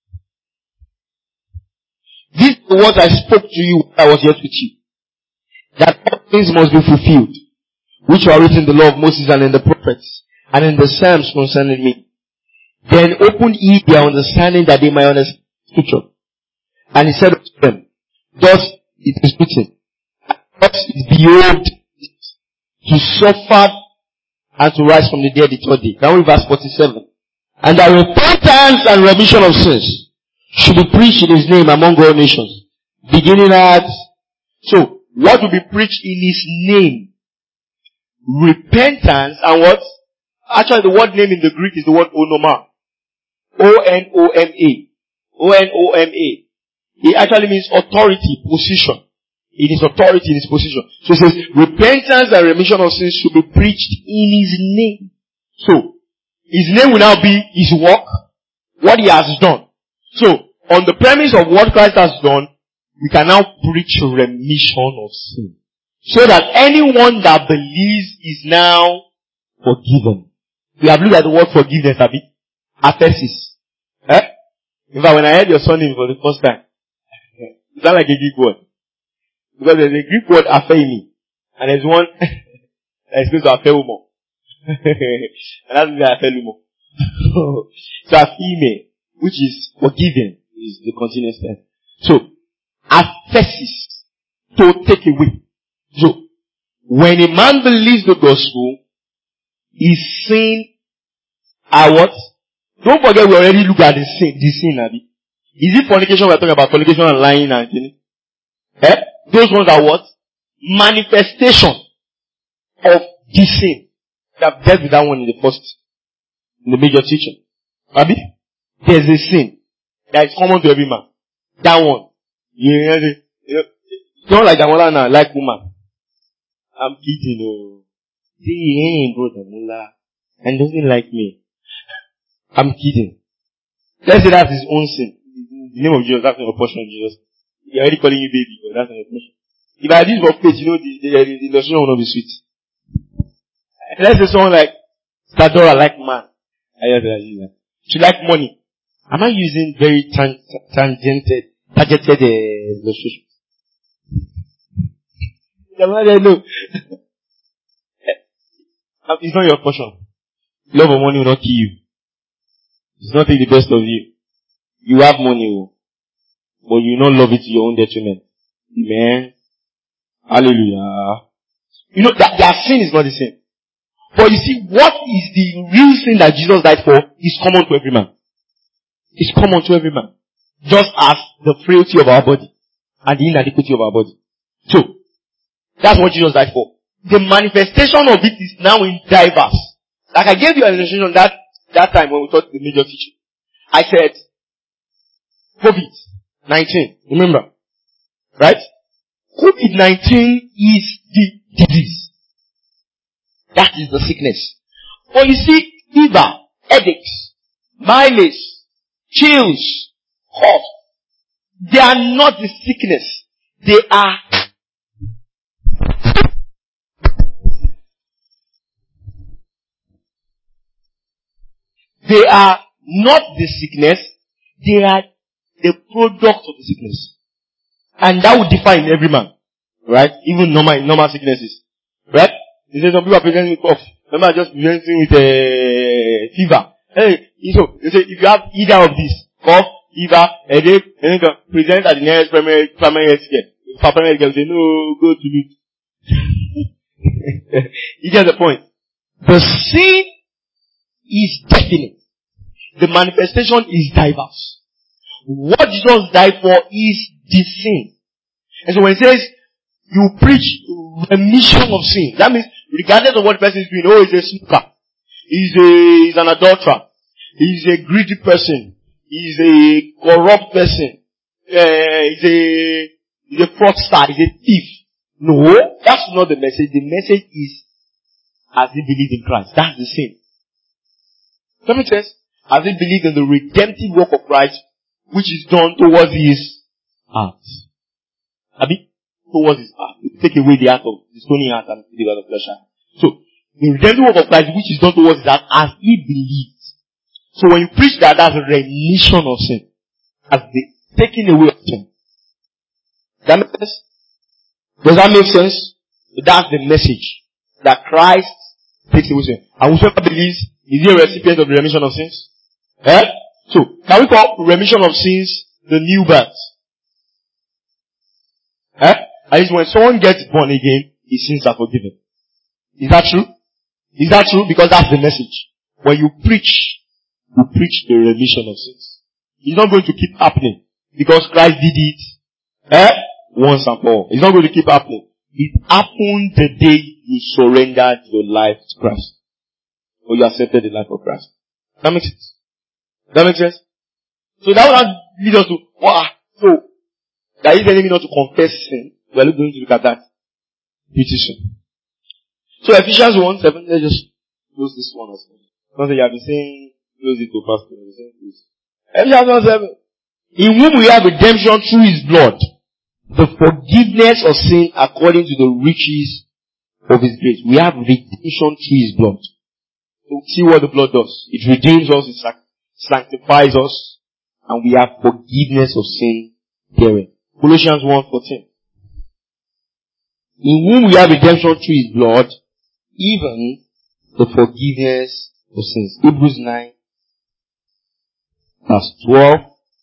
This is what I spoke to you when I was yet with you. That all things must be fulfilled, which are written in the law of Moses and in the prophets, and in the Psalms concerning me. Then opened ye their understanding that they might understand Scripture. And he said unto them, thus it is written, thus it behoved to suffer and to rise from the dead the third day. Now in verse forty-seven. And that repentance and remission of sins should be preached in his name among all nations, beginning at, so, what will be preached in his name? Repentance and what? Actually the word name in the Greek is the word onoma. O N O M A. O N O M A. It actually means authority, position. It is authority in his position. So it says, repentance and remission of sins should be preached in his name. So, his name will now be his work, what he has done. So, on the premise of what Christ has done, we can now preach remission of sin. So that anyone that believes is now forgiven. We have looked at the word forgiveness a bit. Aphesis. Eh? In fact, when I heard your surname for the first time, it sounds like a Greek word. Because there's a Greek word, apheimi. And there's one that is supposed to aphelumo. And that's the aphelumo. So, so as email, which is forgiven, is the continuous tense. So, aphesis, to take away. So, when a man believes the gospel, his sin are what? Don't forget we already looked at the sin, the sin, Abi. Is it fornication? We're talking about fornication and lying and killing. Eh? Those ones are what? Manifestation of the sin. We have dealt with that one in the first, in the major teaching. Abi? There's a sin that is common to every man. That one. You know, you know, don't like that one now, like woman. I'm kidding, oh. See, he ain't brother Mullah and doesn't like me. I'm kidding. Let's say that's his own sin. The name of Jesus, that's not a portion of Jesus. He's already calling you baby, but that's not a portion. If I did for faith, you know, the, the, the, the illustration will not be sweet. Let's say someone like Sadora, like man. I just like that. She like money. Am I using very tan- tangented, targeted uh, illustration? No. It's not your portion. Love of money will not kill you. It's not take the best of you. You have money, but you will not love it to your own detriment. Amen. Hallelujah. You know that their sin is not the same. But you see, what is the real sin that Jesus died for is common to every man. It's common to every man. Just as the frailty of our body and the inadequacy of our body. So, that's what Jesus died for. The manifestation of it is now in diverse. Like I gave you an illustration that, that time when we taught the major teaching. I said, COVID nineteen. Remember? Right? COVID nineteen is the disease. That is the sickness. But you see, fever, headaches, mileage, chills, cough, they are not the sickness. They are They are not the sickness, they are the product of the sickness. And that would differ in every man. Right? Even normal, normal sicknesses. Right? They say some people are presenting with cough. Some are just presenting with a uh, fever. Hey, so, they say if you have either of these, cough, fever, headache, and then present at the nearest primary, primary health care. For primary health care, say, no, go to it. You get the point. The sin is definite. The manifestation is diverse. What Jesus died for is the sin. And so when it says, you preach remission of sin, that means regardless of what the person is doing, oh, he's a smoker, he's a, he's an adulterer, he's a greedy person, he's a corrupt person, uh, he's a, he's a fraudster, he's a thief. No, that's not the message. The message is, as he believed in Christ. That's the sin. Let me test. As he believed in the redemptive work of Christ, which is done towards his heart. Abi? Towards his heart. Take away the heart of, the stony heart and the heart of flesh. So, the redemptive work of Christ, which is done towards his heart, as he believed. So when you preach that, that's a remission of sin. As the taking away of sin. Does that make sense? Does that make sense? That's the message. That Christ takes away sin. And whoever believes, is he a recipient of the remission of sins? Eh? So, can we call remission of sins the new birth? Eh? At least when someone gets born again, his sins are forgiven. Is that true? Is that true? Because that's the message. When you preach, you preach the remission of sins. It's not going to keep happening. Because Christ did it, eh? Once and for all. It's not going to keep happening. It happened the day you surrendered your life to Christ. Or you accepted the life of Christ. That makes sense? That makes sense? So that will lead us to, wow, so, there is enemy not to confess sin. We are going to look at that pretty soon. So Ephesians one seven, let's just close this one as well. Something you have been saying, close it to pastor. Ephesians one seven. In whom we have redemption through his blood, the forgiveness of sin according to the riches of his grace. We have redemption through his blood. So see what the blood does. It redeems us, it sanctifies us, and we have forgiveness of sin therein. Colossians one fourteen. In whom we have redemption through his blood, even the forgiveness of sins. Hebrews nine Verse twelve.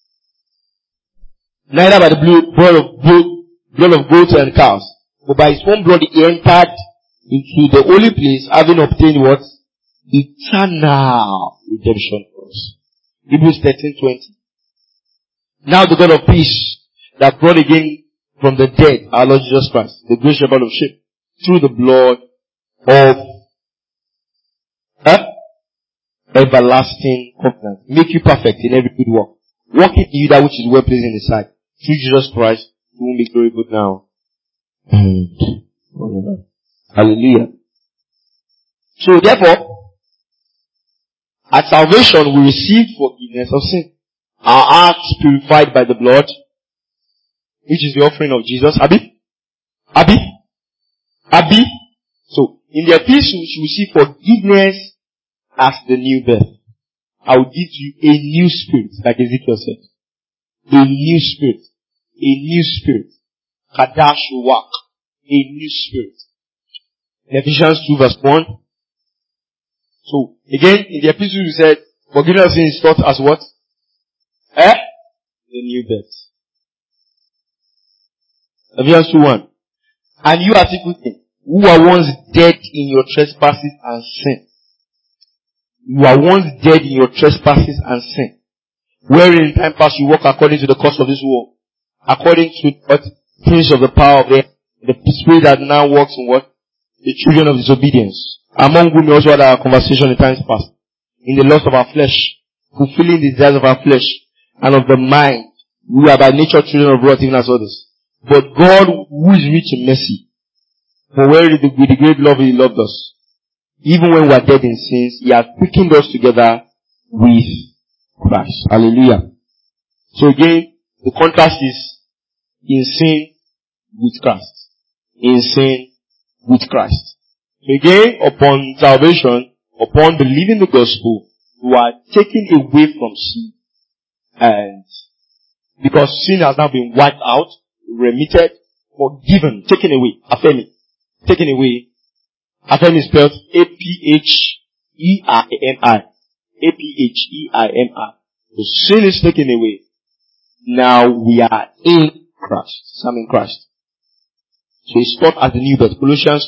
Neither by the blood of, blood, blood of goats and cows, but by his own blood he entered into the holy place, having obtained what? Eternal redemption for us. Hebrews thirteen twenty. Now the God of peace that brought again from the dead our Lord Jesus Christ, the great shepherd of sheep, through the blood of huh? everlasting covenant, make you perfect in every good work, working in you that which is well pleasing in His sight, through Jesus Christ, who will be glory both now and forever. Hallelujah. So therefore, at salvation we receive forgiveness of sin. Our hearts purified by the blood, which is the offering of Jesus. Abi? Abi? Abi? So, in the epistles you see forgiveness as the new birth. I will give you a new spirit, like Ezekiel said. A new spirit. A new spirit. Kadash Wak. A new spirit. In Ephesians two verse one. So, again, in the epistles we said, forgiveness of sin is taught as what? Eh? The new birth. Ephesians two one. And you are secretly, who were once dead in your trespasses and sin. You are once dead in your trespasses and sin. Wherein in time past you walk according to the course of this world. According to what? Prince of the power of the, the spirit that now works in what? The children of disobedience. Among whom we also had our conversation in times past. In the lust of our flesh. Fulfilling the desires of our flesh. And of the mind. We are by nature children of wrath even as others. But God, who is rich in mercy, for where with the great love He loved us, even when we are dead in sins, He has quickened us together with Christ. Hallelujah. So again, the contrast is in sin with Christ. In sin with Christ. So again, upon salvation, upon believing the gospel, we are taken away from sin. And because sin has now been wiped out, remitted, forgiven, taken away, affirming, taken away. Affirming is spelled A P H E I M I. A P H E I M I. The sin is taken away. Now we are in Christ. I'm in Christ. So it's taught as the new birth. Colossians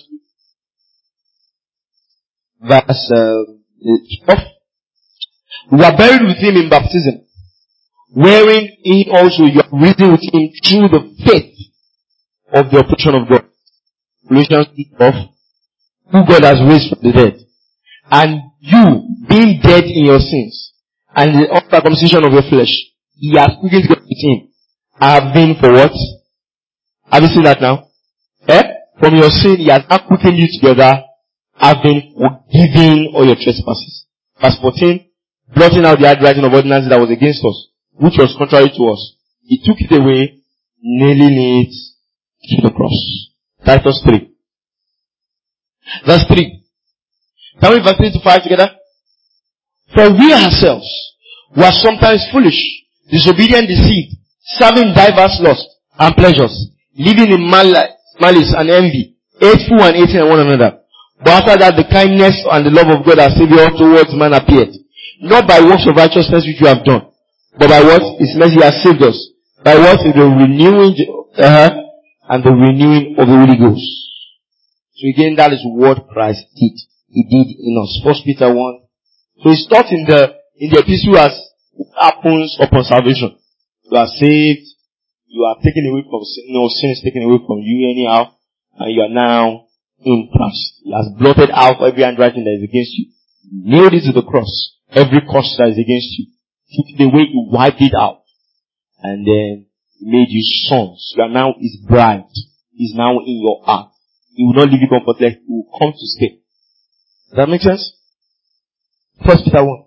verse uh, twelve. We are buried with Him in baptism, wherein in also you are risen with Him through the faith of the operation of God. Colossians twelve, who God has raised from the dead. And you, being dead in your sins, and the uncircumcision of your flesh, He has quickened together with Him. I have been for what? Have you seen that now? Eh? From your sin, He has not quickened you together, having forgiven all your trespasses. Verse fourteen, blotting out the handwriting of ordinances that was against us, which was contrary to us. He took it away, nailing it to the cross. Titus three. Verse three. Can we verse three to five together? For we ourselves were sometimes foolish, disobedient, deceived, serving diverse lusts and pleasures, living in malice and envy, hateful and hating one another. But after that, the kindness and the love of God our Savior towards man appeared. Not by works of righteousness which you have done, but by what? His mercy has saved us. By what? The renewing, uh, and the renewing of the Holy Ghost. So again, that is what Christ did. He did in us. First Peter one. So it's taught in the, in the epistle as it happens upon salvation. You are saved. You are taken away from sin. No, sin is taken away from you anyhow. And you are now in Christ. He has blotted out every handwriting that is against you. Nailed it to the cross. Every curse that is against you. Took it away, He wiped it out. And then He made you sons. You are now His bride. He is now in your heart. He will not leave you comfortless. He will come to stay. Does that make sense? First Peter one.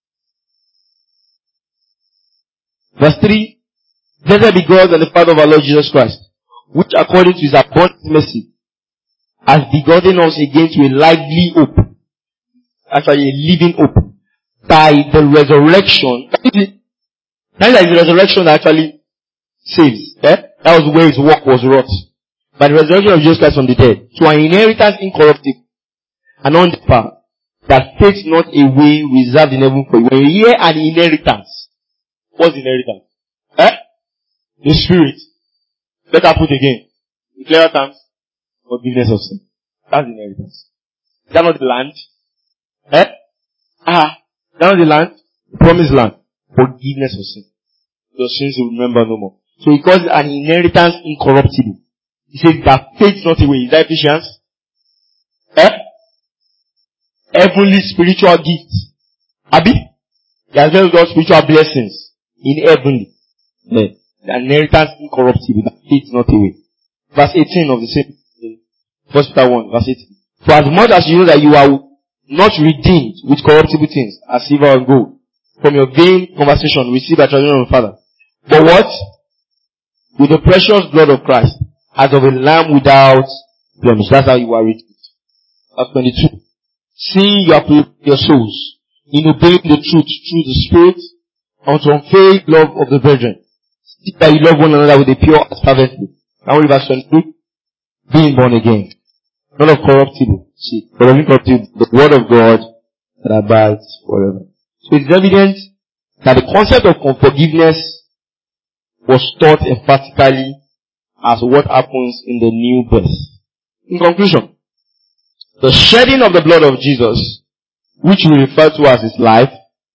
Verse three. Blessed be God and the Father of our Lord Jesus Christ, which according to His abundant mercy has begotten us again to a lively hope. Actually, a living hope. By the resurrection. That is the resurrection that actually saves. Eh? That was where His work was wrought. By the resurrection of Jesus Christ from the dead. To an inheritance incorruptible and undefiled, that takes not away reserved in heaven for you. When you hear an inheritance, What's the inheritance? Eh? The Spirit. Better put again. In clearer terms, forgiveness of sin. That's the inheritance. Is that not the land? Eh? Ah, is that not the land? The promised land. Forgiveness of sin. Your sins you remember no more. So he calls it an inheritance incorruptible. He says that fades not away. Is that Ephesians? Eh? Heavenly spiritual gifts. Abi? He has given us spiritual blessings in heavenly. Yeah. The inheritance incorruptible that fades not away. Verse eighteen of the same. First Peter one, verse eighteen. For as much as you know that you are not redeemed with corruptible things, as silver and gold, from your vain conversation received by tradition of the Father, but what? With the precious blood of Christ, as of a lamb without blemish. That's how you are redeemed. Verse twenty-two. Seeing you are purified your souls, in obeying the truth through the Spirit, unto unfeigned love of the brethren. See that you love one another with a pure and fervently. Now read verse twenty-two. Being born again. Not of corruptible seed, but of incorruptible, the word of God that abides forever. So it's evident that the concept of forgiveness was taught emphatically as what happens in the new birth. In conclusion, the shedding of the blood of Jesus, which we refer to as his life,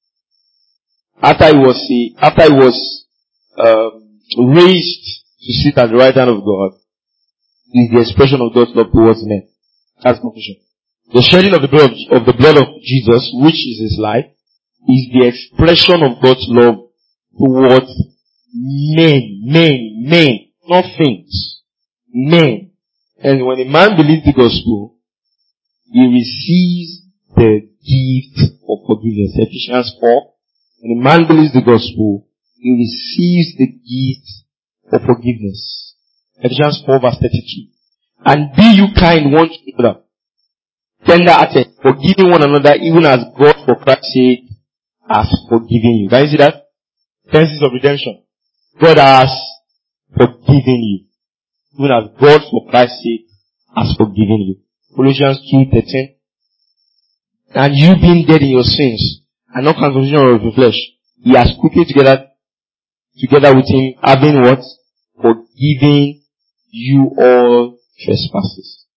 after he was after he was um, raised to sit at the right hand of God, is the expression of God's love towards men. That's conclusion. The shedding of the blood of, of the blood of Jesus, which is his life, is the expression of God's love towards men, men, men, not things, men. And when a man believes the gospel, he receives the gift of forgiveness. Ephesians four. When a man believes the gospel, he receives the gift of forgiveness. Ephesians four verse thirty-two. And be you kind one to another, tender-hearted, forgiving one another, even as God for Christ's sake has forgiven you. Can you see that? Tenses of redemption. God has forgiven you, even as God for Christ's sake has forgiven you. Colossians two thirteen. And you being dead in your sins, and not consumption of the flesh, he has quickened together, together with him, having what? Forgiving you all trespasses.